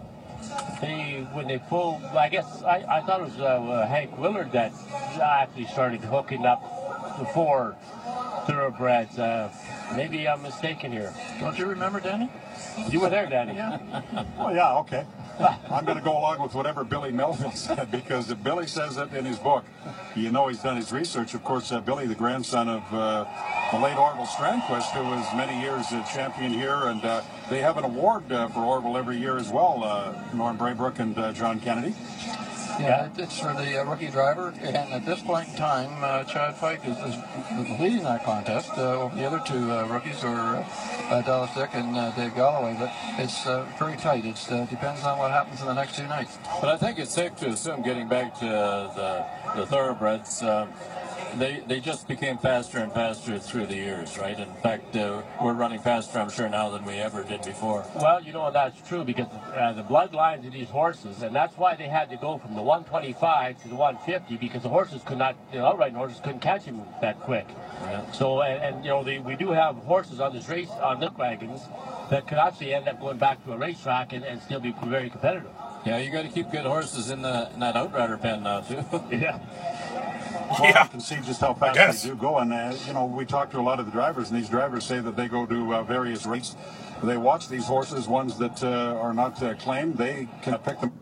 when they pulled, I guess I thought it was Hank Willard that actually started hooking up the 4 thoroughbreds. Maybe I'm mistaken here. Don't you remember, Danny? You were there, Danny. Yeah. Well, yeah, okay. I'm going to go along with whatever Billy Melville said, because if Billy says it in his book, you know he's done his research. Of course, Billy, the grandson of the late Orville Strandquist, who was many years a champion here, and they have an award for Orville every year as well, Norm Braybrook and John Kennedy. Yeah, it's for the rookie driver, and at this point in time, Chad Fike is leading that contest over the other 2 rookies, or Dallas Dick and Dave Galloway, but it's very tight. It depends on what happens in the next 2 nights. But I think it's safe to assume, getting back to the thoroughbreds, they just became faster and faster through the years, right? In fact, we're running faster, I'm sure, now than we ever did before. Well, you know, that's true, because the bloodlines of these horses, and that's why they had to go from the 125 to the 150, because the horses could not, the outriding horses couldn't catch him that quick. Yeah. So, and you know, we do have horses on this race, on milk wagons, that could actually end up going back to a racetrack and still be very competitive. Yeah, you got to keep good horses in that outrider pen now, too. Yeah. Well, I can see just how fast they do go. And, you know, we talk to a lot of the drivers, and these drivers say that they go to various races. They watch these horses, ones that are not claimed. They can pick them.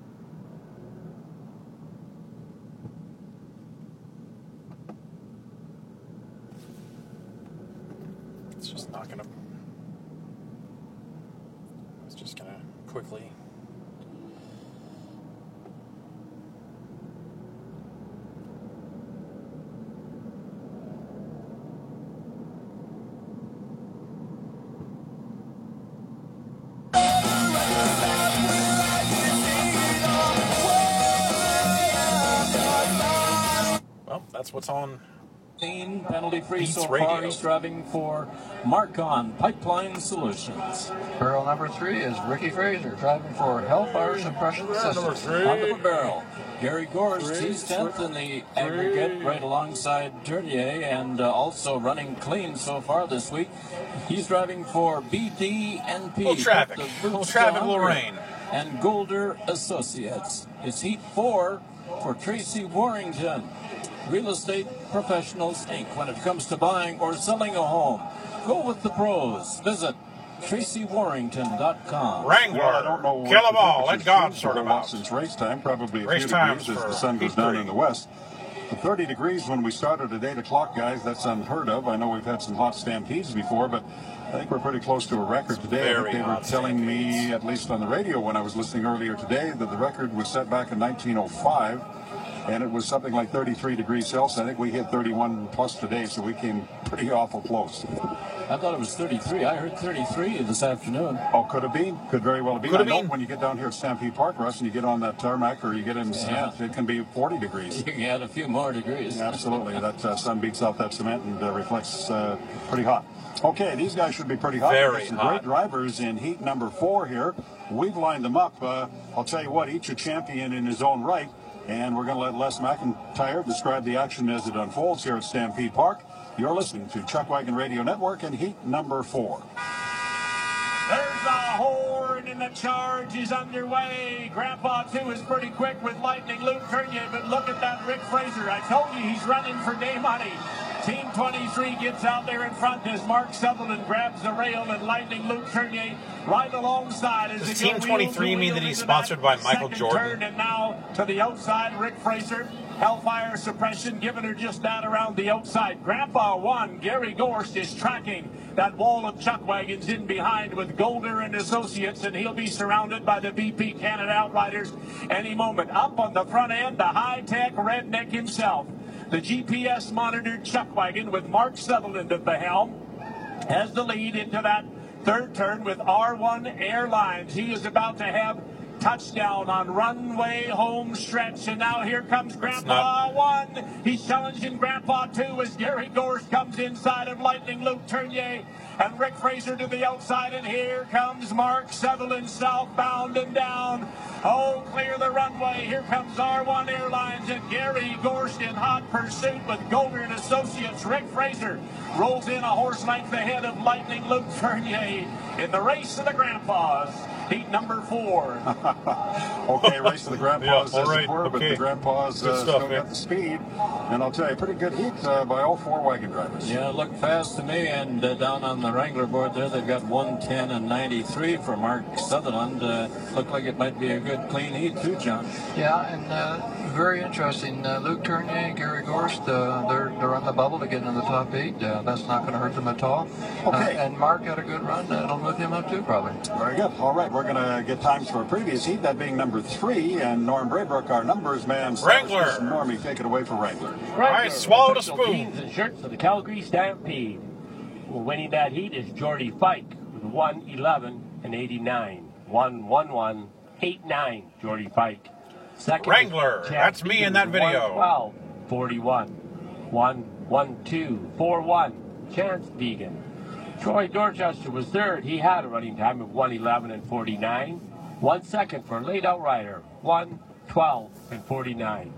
It's just not going to... It's just going to quickly... Well, that's what's on. Penalty-free so Radio. far. He's driving for Marcon Pipeline Solutions. Barrel number 3 is Ricky Fraser, driving for Hellfire Suppression Systems. On the barrel, Gary Gorst, he's 10th in the aggregate, right alongside Tournier, and also running clean so far this week. He's driving for BDNP. Little traffic, Lorraine. And Golder Associates. It's Heat 4 for Tracy Warrington. Real Estate Professionals, Inc. When it comes to buying or selling a home, go with the pros. Visit TracyWarrington.com. Wrangler, well, I don't know kill them all, let God sort them out. Since race time, probably a Race few times degrees as for the sun goes Heat down 3. in the west. The 30 degrees when we started at 8 o'clock, guys, that's unheard of. I know we've had some hot stampedes before, but I think we're pretty close to a record today. I think they were telling me, at least on the radio when I was listening earlier today, that the record was set back in 1905. And it was something like 33 degrees Celsius. I think we hit 31 plus today, so we came pretty awful close. I thought it was 33. I heard 33 this afternoon. Oh, could have been. Could very well have been. Could I have know been. when you get down here at Stampede Park, Russ, and you get on that tarmac or you get in cement, it can be 40 degrees. You can add a few more degrees. Absolutely. That sun beats off that cement and reflects pretty hot. Okay, these guys should be pretty hot. Very some hot. great drivers in heat number 4 here. We've lined them up. I'll tell you what, each a champion in his own right. And we're going to let Les McIntyre describe the action as it unfolds here at Stampede Park. You're listening to Chuck Wagon Radio Network and heat number 4. There's a horn and the charge is underway. Grandpa 2 is pretty quick with Lightning Luke Tournier, but look at that Rick Fraser. I told you he's running for day money. Team 23 gets out there in front as Mark Sutherland grabs the rail and Lightning Luke Tournier right alongside. As Does Team 23 mean that he's sponsored by Michael Jordan? And now to the outside, Rick Fraser. Hellfire Suppression giving her just that around the outside. Grandpa won. Gary Gorst is tracking that wall of chuck wagons in behind with Golder and Associates, and he'll be surrounded by the BP Canada Outriders any moment. Up on the front end, the high-tech redneck himself. The GPS-monitored chuck wagon with Mark Sutherland at the helm has the lead into that third turn with R1 Airlines. He is about to have touchdown on runway home stretch, and now here comes Grandpa 1. He's challenging Grandpa 2 as Gary Gorst comes inside of Lightning Luke Tournier and Rick Fraser to the outside, and here comes Mark Sutherland southbound and down. Oh, clear the runway. Here comes R1 Airlines and Gary Gorst in hot pursuit with Golder and Associates. Rick Fraser rolls in a horse length ahead of Lightning Luke Tournier in the race of the Grandpas. Heat number 4. Okay, race of the Grandpas all right. but the Grandpas still got the speed. And I'll tell you, pretty good heat by all 4 wagon drivers. Yeah, looked fast to me. And down on the Wrangler board there, they've got 110 and 93 for Mark Sutherland. Looked like it might be a good clean heat too, John. Yeah, and very interesting. Luke Tournier, Gary Gorst, they're on the bubble to get into the top 8. That's not going to hurt them at all. Okay. And Mark had a good run. That'll move him up too, probably. Very good. All right, we're going to get times for a previous heat, that being number 3, and Norm Braybrook, our numbers man. Wrangler. Normie, take it away for Wrangler. I swallowed a spoon. Teams and shirts for the Calgary Stampede. Winning that heat is Jordy Fike with 1:11 and 89. 1:11, 89. Jordy Fike. Second, Wrangler. That's me in that video. 1:12, 41. 1:12, 41. Chance Vegan. Troy Dorchester was third. He had a running time of 1:11 and 49. 1 second for late outrider. 1:12 and 49.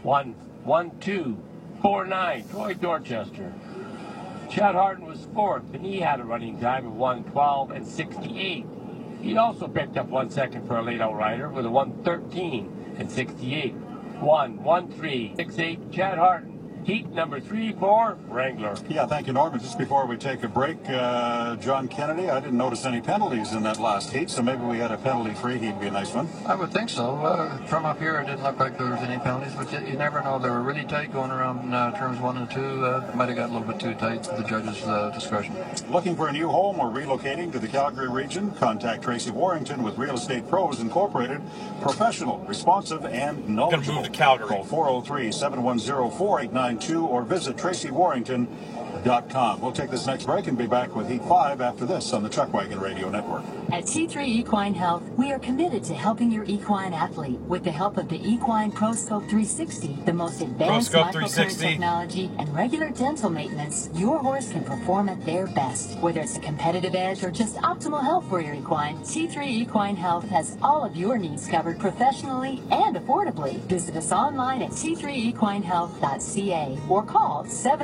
1:12, 49. Troy Dorchester. Chad Harden was fourth, and he had a running time of 1:12 and 68. He also picked up 1 second for a late outrider with a 1:13 and 68. 1:13, 68. Chad Harden. Heat number 3 for Wrangler. Yeah, thank you, Norman. Just before we take a break, John Kennedy, I didn't notice any penalties in that last heat, so maybe we had a penalty-free heat. Be a nice one. I would think so. From up here, it didn't look like there was any penalties, but you never know. They were really tight going around turns 1 and 2. Might have got a little bit too tight to the judge's discretion. Looking for a new home or relocating to the Calgary region? Contact Tracy Warrington with Real Estate Pros Incorporated. Professional, responsive, and knowledgeable. Gonna move to Calgary. Call 403-710-4892 or visit TracyWarrington.com. We'll take this next break and be back with Heat 5 after this on the Chuck Wagon Radio Network. At T3 Equine Health, we are committed to helping your equine athlete with the help of the Equine ProScope 360, the most advanced microcurrent technology and regular dental maintenance. Your horse can perform at their best. Whether it's a competitive edge or just optimal health for your equine, T3 Equine Health has all of your needs covered professionally and affordably. Visit us online at t3equinehealth.ca or call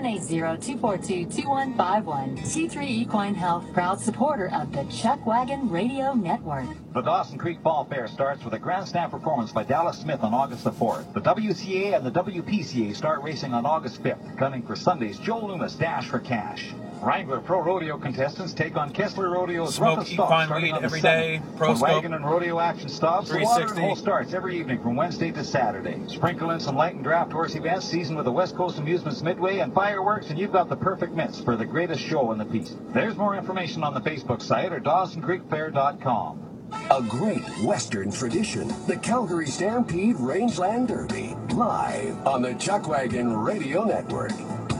780-242-2151. T3 Equine Health, proud supporter of the Chuck Wagon Radio Network. The Dawson Creek Fall Fair starts with a grandstand performance by Dallas Smith on August the 4th. The WCA and the WPCA start racing on August 5th, gunning for Sunday's Joe Loomis Dash for Cash. Wrangler Pro Rodeo contestants take on Kessler Rodeo's Roughest Stock starting on the 7th. When wagon and rodeo action stops, the watering hole starts every evening from Wednesday to Saturday. Sprinkle in some light and draft horse events, seasoned with the West Coast Amusements Midway and fireworks, and you've got the perfect mix for the greatest show in the piece. There's more information on the Facebook site or DawsonCreekFair.com. A great Western tradition, the Calgary Stampede Rangeland Derby, live on the Chuck Wagon Radio Network.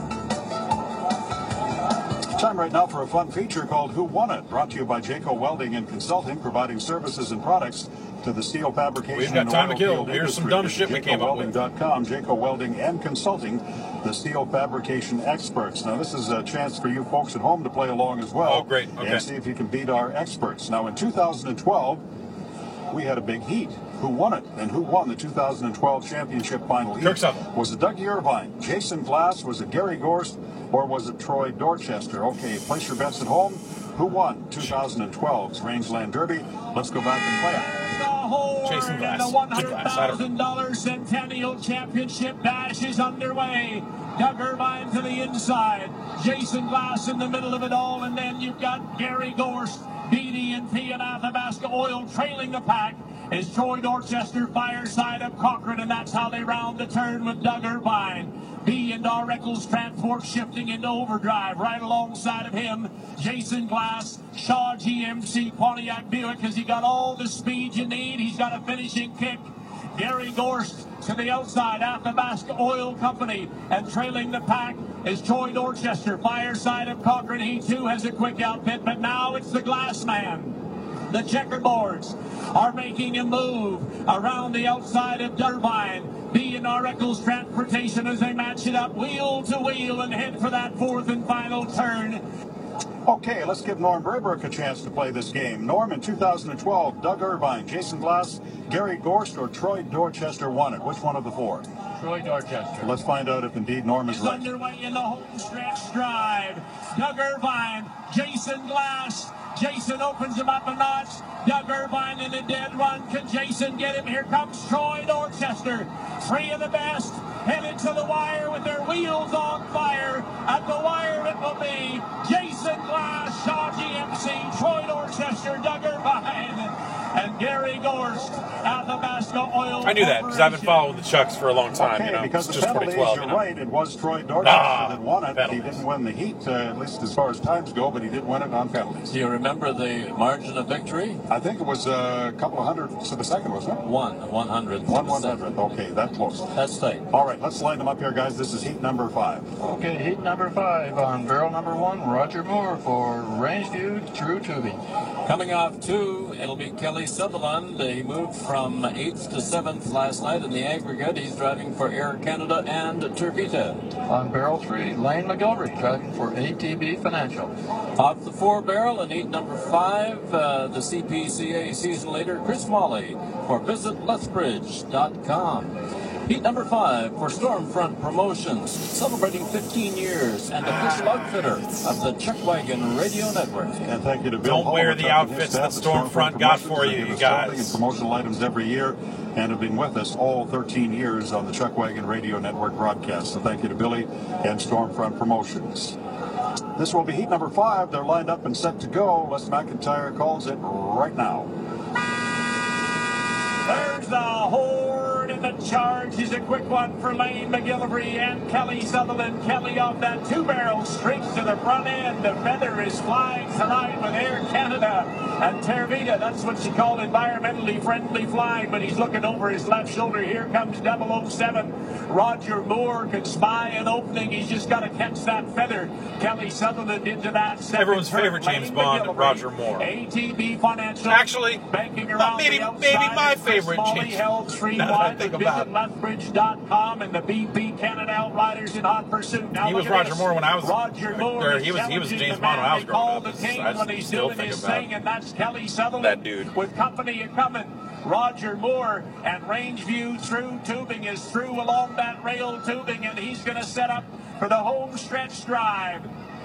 Time right now for a fun feature called Who Won It? Brought to you by Jayco Welding and Consulting, providing services and products to the steel fabrication. We've got time to kill. Here's some dumb shit we came up with. JaycoWelding.com, Jayco Welding and Consulting, the steel fabrication experts. Now, this is a chance for you folks at home to play along as well. Oh, great. Okay. And see if you can beat our experts. Now, in 2012, we had a big heat. Who won it? And who won the 2012 championship final heat? Kirk Sutherland. Was it Dougie Irvine? Jason Glass? Was it Gary Gorst? or was it Troy Dorchester? Okay, place your bets at home. Who won 2012's Rangeland Derby? Let's go back and play it. Jason Glass. The $100,000 Centennial Championship dash is underway. Doug Irvine to the inside. Jason Glass in the middle of it all. And then you've got Gary Gorst, BD&P, and Athabasca Oil trailing the pack. Is Troy Dorchester fireside of Cochrane, and that's how they round the turn with Doug Irvine. B&R Eccles Transport shifting into overdrive right alongside of him. Jason Glass, Shaw GMC Pontiac Buick. Has he got all the speed you need? He's got a finishing kick. Gary Gorst to the outside, Athabasca Oil Company, and trailing the pack is Troy Dorchester, fireside of Cochrane. He too has a quick outfit, but now it's the Glass man. The checkerboards are making a move around the outside of Irvine. B&R Eccles Transportation as they match it up wheel to wheel and head for that fourth and final turn. Okay, let's give Norm Braybrook a chance to play this game. Norm, in 2012, Doug Irvine, Jason Glass, Gary Gorst, or Troy Dorchester won it. Which one of the four? Troy Dorchester. Let's find out if indeed Norm is right. Underway in the home stretch drive. Doug Irvine, Jason Glass. Jason opens him up a notch. Doug Irvine in a dead run. Can Jason get him? Here comes Troy Dorchester. Three of the best headed to the wire with their wheels on fire. At the wire it will be Jason Glass, Shaw GMC, Troy Dorchester, Doug Irvine, and Gary Gorst, Athabasca Oil. I knew that because I've been following the Chucks for a long time. Okay, you know, because it's the just penalties, 2012. you're You know? right. It was Troy Dorchester that won it. He didn't win the heat, at least as far as times go, but he did win it on penalties. Do you remember the margin of victory? I think it was a couple of hundred to the second, wasn't it? 100. 100. Okay, that close. That's tight. All right, let's line them up here, guys. This is heat number 5. Okay, heat number 5 on barrel number 1, Roger Moore for Rangeview True Tubing. Coming off 2, it'll be Kelly Sutherland. He moved from 8th to 7th last night in the aggregate. He's driving for Air Canada and Tervita. On barrel 3, Lane McGilvery driving for ATB Financial. Off the 4 barrel in heat number 5, the CPCA season leader Chris Molly for visitlethbridge.com. Heat number 5 for Stormfront Promotions, celebrating 15 years and official outfitter of the Chuckwagon Radio Network. And thank you to Bill. Don't wear the outfits that Stormfront got for you guys. And promotional items every year, and have been with us all 13 years on the Chuckwagon Radio Network broadcast. So thank you to Billy and Stormfront Promotions. This will be heat number 5. They're lined up and set to go. Les McIntyre calls it right now. There's the horde in the charge. Is a quick one for Lane McGillivray and Kelly Sutherland. Kelly off that 2-barrel streaks to the front end. The feather is flying tonight with Air Canada and Tervita. That's what you call environmentally friendly flying, but he's looking over his left shoulder. Here comes 007. Roger Moore could spy an opening. He's just got to catch that feather. Kelly Sutherland into that second. Everyone's favorite James Bond, Roger Moore. ATB Financial. Actually, banking around maybe my favorite James. Held 3 wide. Visit Lethbridge.com and the BP Canada Outriders in hot pursuit. Now he was Roger Moore when I was Roger Moore. He was James Bond when I was growing up. I still think about and that's Kelly Sutherland that dude with company coming. Roger Moore and Rangeview True Tubing is through along that rail tubing, and he's going to set up for the home stretch drive.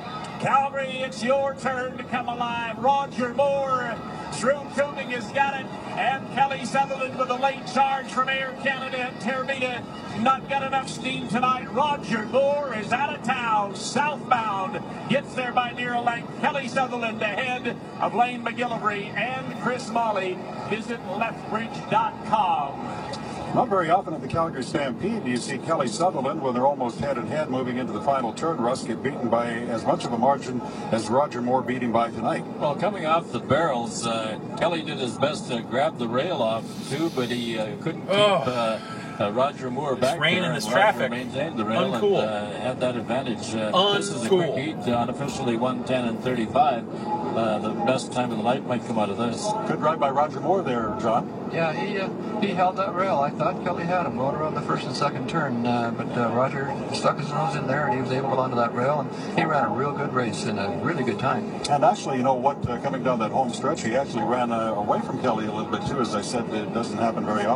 Calgary, it's your turn to come alive. Roger Moore, True Tubing has got it, and Kelly Sutherland with a late charge from Air Canada and Tervita. Not got enough steam tonight. Roger Moore is out of town, southbound. Gets there by near a length. Kelly Sutherland ahead of Lane McGillivray and Chris Molly. Visit Lethbridge.com. Not very often at the Calgary Stampede do you see Kelly Sutherland, when they're almost head-and-head moving into the final turn, Russ, get beaten by as much of a margin as Roger Moore beat him by tonight. Well, coming off the barrels, Kelly did his best to grab the rail off, too, but he couldn't keep Roger Moore back rain there. in this Roger traffic. maintained the rail Uncool. and had that advantage. Uncool. This is a quick heat, unofficially 1:10 and 35. The best time of the night might come out of this. Good ride by Roger Moore there, John. Yeah, he held that rail. I thought Kelly had him going around the first and second turn, but Roger stuck his nose in there, and he was able to hold onto that rail, and he ran a real good race in a really good time. And actually, you know what, coming down that home stretch, he actually ran away from Kelly a little bit, too. As I said, it doesn't happen very often.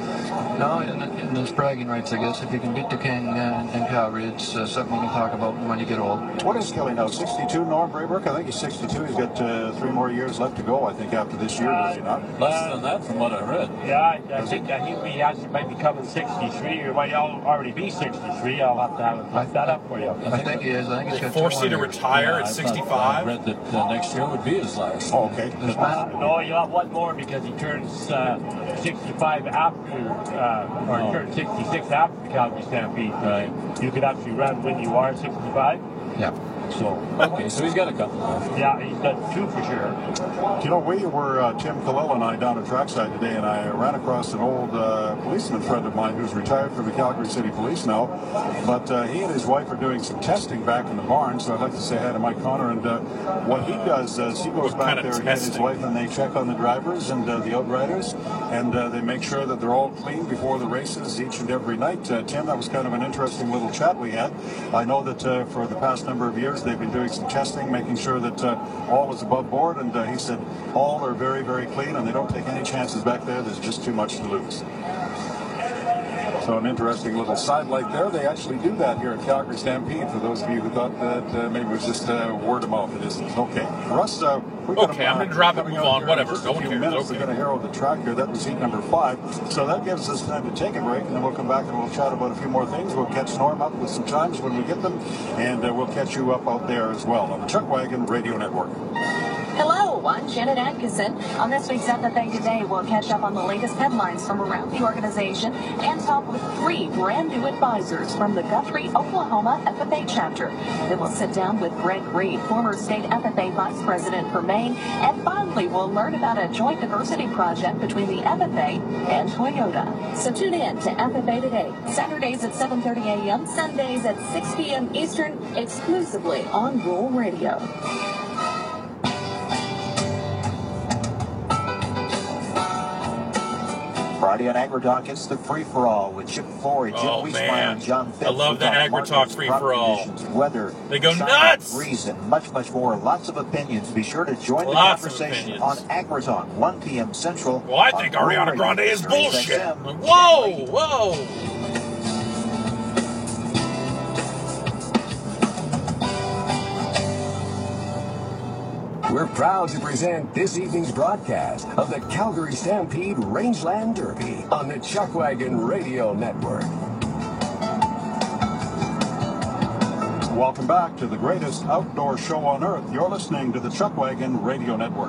No, and there's bragging rights, I guess. If you can beat the King and Calgary, it's something you can talk about when you get old. What is Kelly now? 62, Norm Braybrooke? I think he's 62. He's got 3 more years left to go, I think, after this year, does he not? Less than that from what I read. Yeah, I think he actually might be coming 63, or might already be 63. I'll have to look that up for you. I think he is. I think he's got force you to retire at 65? I read that next year would be his last. Oh, okay. No, you'll have one more because he turns 65 after, or turns 66 after the Calgary Stampede. Right. You could actually run when you are 65. Yeah. So okay, so he's got a couple left. Yeah, he's got 2 for sure. You know, we were, Tim Khalil and I, down at Trackside today, and I ran across an old policeman friend of mine who's retired from the Calgary City Police now, but he and his wife are doing some testing back in the barn, so I'd like to say hi to Mike Connor. And what he does is he goes back there, he and his wife, and they check on the drivers and the outriders, and they make sure that they're all clean before the races each and every night. Tim, that was kind of an interesting little chat we had. I know that for the past number of years, they've been doing some testing, making sure that all is above board, and he said all are very, very clean, and they don't take any chances back there. There's just too much to lose. So an interesting little sidelight there. They actually do that here at Calgary Stampede, for those of you who thought that maybe it was just word of mouth. It isn't. Okay. Russ, we've got I'm going to drop it, move on, whatever. No one cares. Minutes. We're going to herald the track here. That was heat number 5. So that gives us time to take a break, and then we'll come back and we'll chat about a few more things. We'll catch Norm up with some chimes when we get them, and we'll catch you up out there as well on the Chuck Wagon Radio Network. Hello, I'm Janet Atkinson. On this week's FFA Today, we'll catch up on the latest headlines from around the organization and talk with 3 brand new advisors from the Guthrie, Oklahoma FFA chapter. Then we'll sit down with Greg Reed, former state FFA vice president for Maine, and finally we'll learn about a joint diversity project between the FFA and Toyota. So tune in to FFA Today, Saturdays at 7:30 a.m., Sundays at 6 p.m. Eastern, exclusively on Rural Radio. Friday on AgriTalk, it's the free-for-all with Chip Flory, Jim Wiesmeyer, and John Fitz. I love the AgriTalk free-for-all. Weather, they go nuts! Breeze, and much, much more. Lots of opinions. Be sure to join the conversation on AgriTalk, 1 p.m. Central. Well, I think Ariana Grande is bullshit. Whoa, whoa! We're proud to present this evening's broadcast of the Calgary Stampede Rangeland Derby on the Chuck Wagon Radio Network. Welcome back to the greatest outdoor show on earth. You're listening to the Chuck Wagon Radio Network.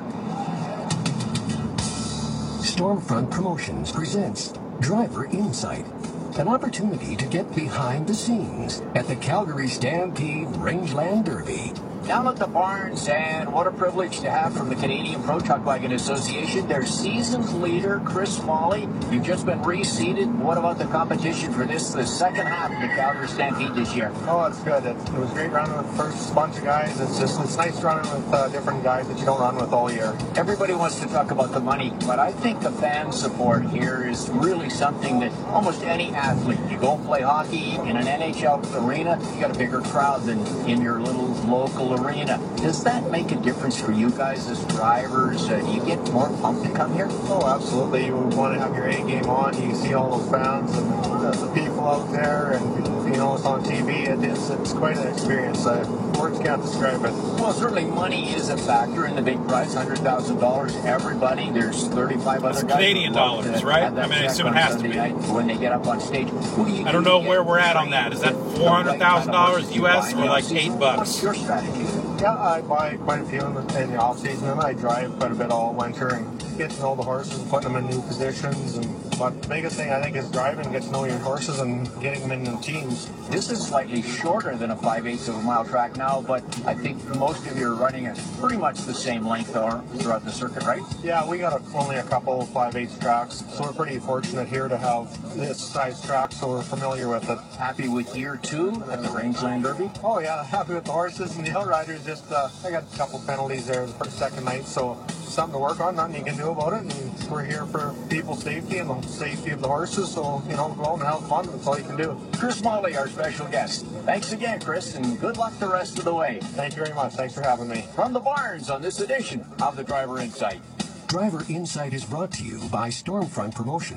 Stormfront Promotions presents Driver Insight, an opportunity to get behind the scenes at the Calgary Stampede Rangeland Derby. Down at the barns, and what a privilege to have from the Canadian Pro Chuck Wagon Association, their season's leader, Chris Smalley. You've just been reseeded. What about the competition for the second half of the Calgary Stampede this year? Oh, it's good. It was great running with the first bunch of guys. It's nice running with different guys that you don't run with all year. Everybody wants to talk about the money, but I think the fan support here is really something that almost any athlete, you go and play hockey in an NHL arena, you got a bigger crowd than in your little local arena. Does that make a difference for you guys as drivers? Do you get more pumped to come here? Oh, absolutely. You want to have your A game on. You see all those fans and the people out there, and you know it's on TV. It's quite an experience. Words can't describe it. Well, certainly money is a factor in the big prize, $100,000. Everybody, there's 35 other guys. Canadian dollars, right? I mean, I assume it has to be. When they get up on stage, I don't know where we're at on that. Is that $400,000 US or like $8? What's your strategy? Yeah, I buy quite a few in the off season, and I drive quite a bit all winter and get to know the horses and putting them in new positions. But the biggest thing I think is driving, get to know your horses and getting them in teams. This is slightly shorter than a 5/8 of a mile track now, but I think most of you are running at pretty much the same length throughout the circuit, right? Yeah, we got only a couple of 5/8 tracks, so we're pretty fortunate here to have this size track, so we're familiar with it. Happy with year 2 at the Rangeland Derby? Oh yeah, happy with the horses and the outriders. Just I got a couple penalties there the second night, so something to work on, nothing you can do about it, and we're here for people's safety and the safety of the horses, so, you know, go out and have fun, that's all you can do. Chris Smalley, our special guest. Thanks again, Chris, and good luck the rest of the way. Thank you very much. Thanks for having me. From the barns on this edition of the Driver Insight. Driver Insight is brought to you by Stormfront Promotions.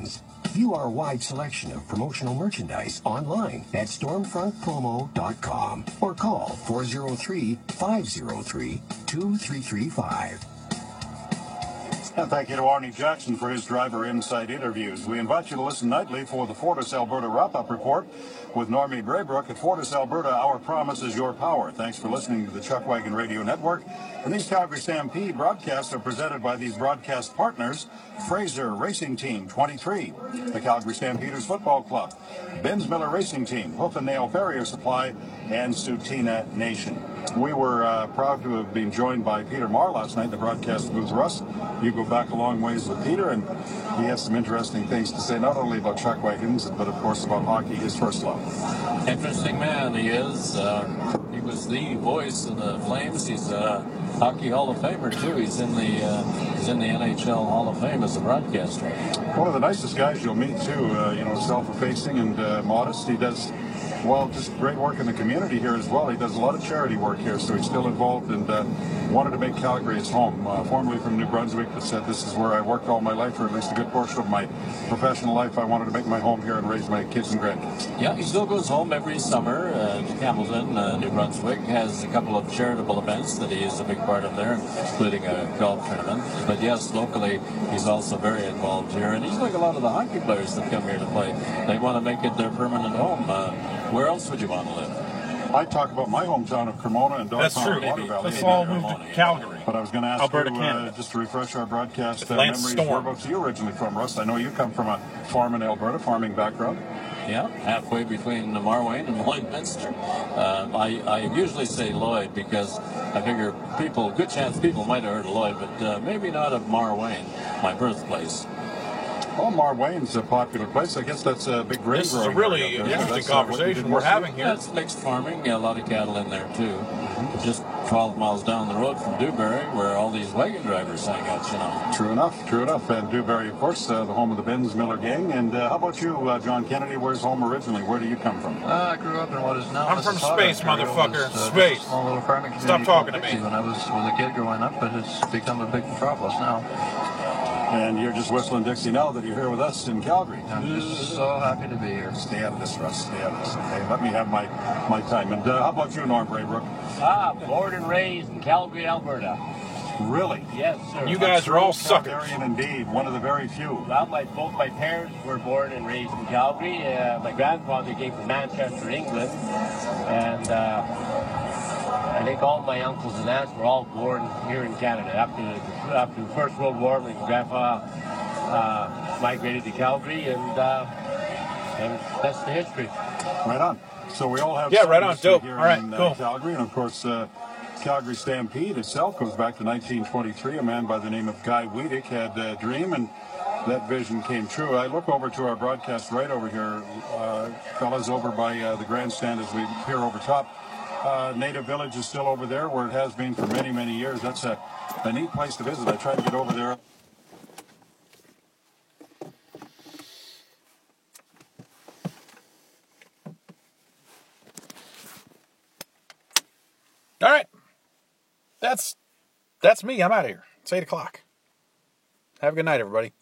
View our wide selection of promotional merchandise online at stormfrontpromo.com or call 403-503-2335. And thank you to Arnie Jackson for his driver insight interviews. We invite you to listen nightly for the Fortis Alberta Wrap-Up Report with Normie Braybrook. At Fortis Alberta, our promise is your power. Thanks for listening to the Chuckwagon Radio Network. And these Calgary Stampede broadcasts are presented by these broadcast partners: Fraser Racing Team 23, the Calgary Stampeders Football Club, Benz Miller Racing Team, Hoof and Nail Farrier Supply, and Sutina Nation. We were proud to have been joined by Peter Marr last night in the broadcast booth. Russ, you go back a long ways with Peter, and he has some interesting things to say, not only about chuck wagons, but of course about hockey, his first love. Interesting man he is. He was the voice of the Flames. He's a Hockey Hall of Famer too. He's in the NHL Hall of Fame as a broadcaster. One of the nicest guys you'll meet too. Self-effacing and modest. He does, just great work in the community here as well. He does a lot of charity work here, so he's still involved and wanted to make Calgary his home. Formerly from New Brunswick, but said this is where I worked all my life, or at least a good portion of my professional life. I wanted to make my home here and raise my kids and grandkids. Yeah, he still goes home every summer to Hamilton, New Brunswick. Has a couple of charitable events that he is a big part of there, including a golf tournament. But yes, locally, he's also very involved here. And he's like a lot of the hockey players that come here to play. They want to make it their permanent home. Where else would you want to live? I talk about my hometown of Cremona and Dogtown. That's true. Let's all move to Calgary. But I was going to ask Alberta, you, just to refresh our broadcast memories, whereabouts are you originally from, Russ? I know you come from a farm in Alberta, farming background. Yeah, halfway between Marwayne and Lloydminster. I usually say Lloyd because I figure good chance people might have heard of Lloyd, but maybe not of Marwayne, my birthplace. Well, Marwayne's a popular place. I guess that's a big grain. This is a really interesting conversation we're having here. Yeah, it's mixed farming. A lot of cattle in there, too. Just 12 miles down the road from Dewberry, where all these wagon drivers hang out, True enough. And Dewberry, of course, the home of the Benz Miller gang. And how about you, John Kennedy? Where's home originally? Where do you come from? I grew up in what is now I'm from space, motherfucker. Space. Small little farming community. Stop talking to me. When I was a kid growing up, but it's become a big metropolis now. And you're just whistling Dixie now that you're here with us in Calgary. I'm just so happy to be here. Stay out of this, Russ. Stay out of this. Okay, let me have my time. And how about you, Norm Braybrook? Born and raised in Calgary, Alberta. Really? Yes, sir. You guys are all suckers. Calgarian indeed, one of the very few. Well, both my parents were born and raised in Calgary. My grandfather came from Manchester, England, and I think all my uncles and aunts were all born here in Canada. After the First World War, my grandpa migrated to Calgary, and that's the history. Right on. So we all have right on. Dope. Here all right, in cool. Calgary, and of course, Calgary Stampede itself goes back to 1923. A man by the name of Guy Wiedek had a dream, and that vision came true. I look over to our broadcast right over here, fellas, over by the grandstand as we peer over top. Native Village is still over there, where it has been for many, many years. That's a neat place to visit. I tried to get over there. All right. That's me. I'm out of here. It's 8 o'clock. Have a good night, everybody.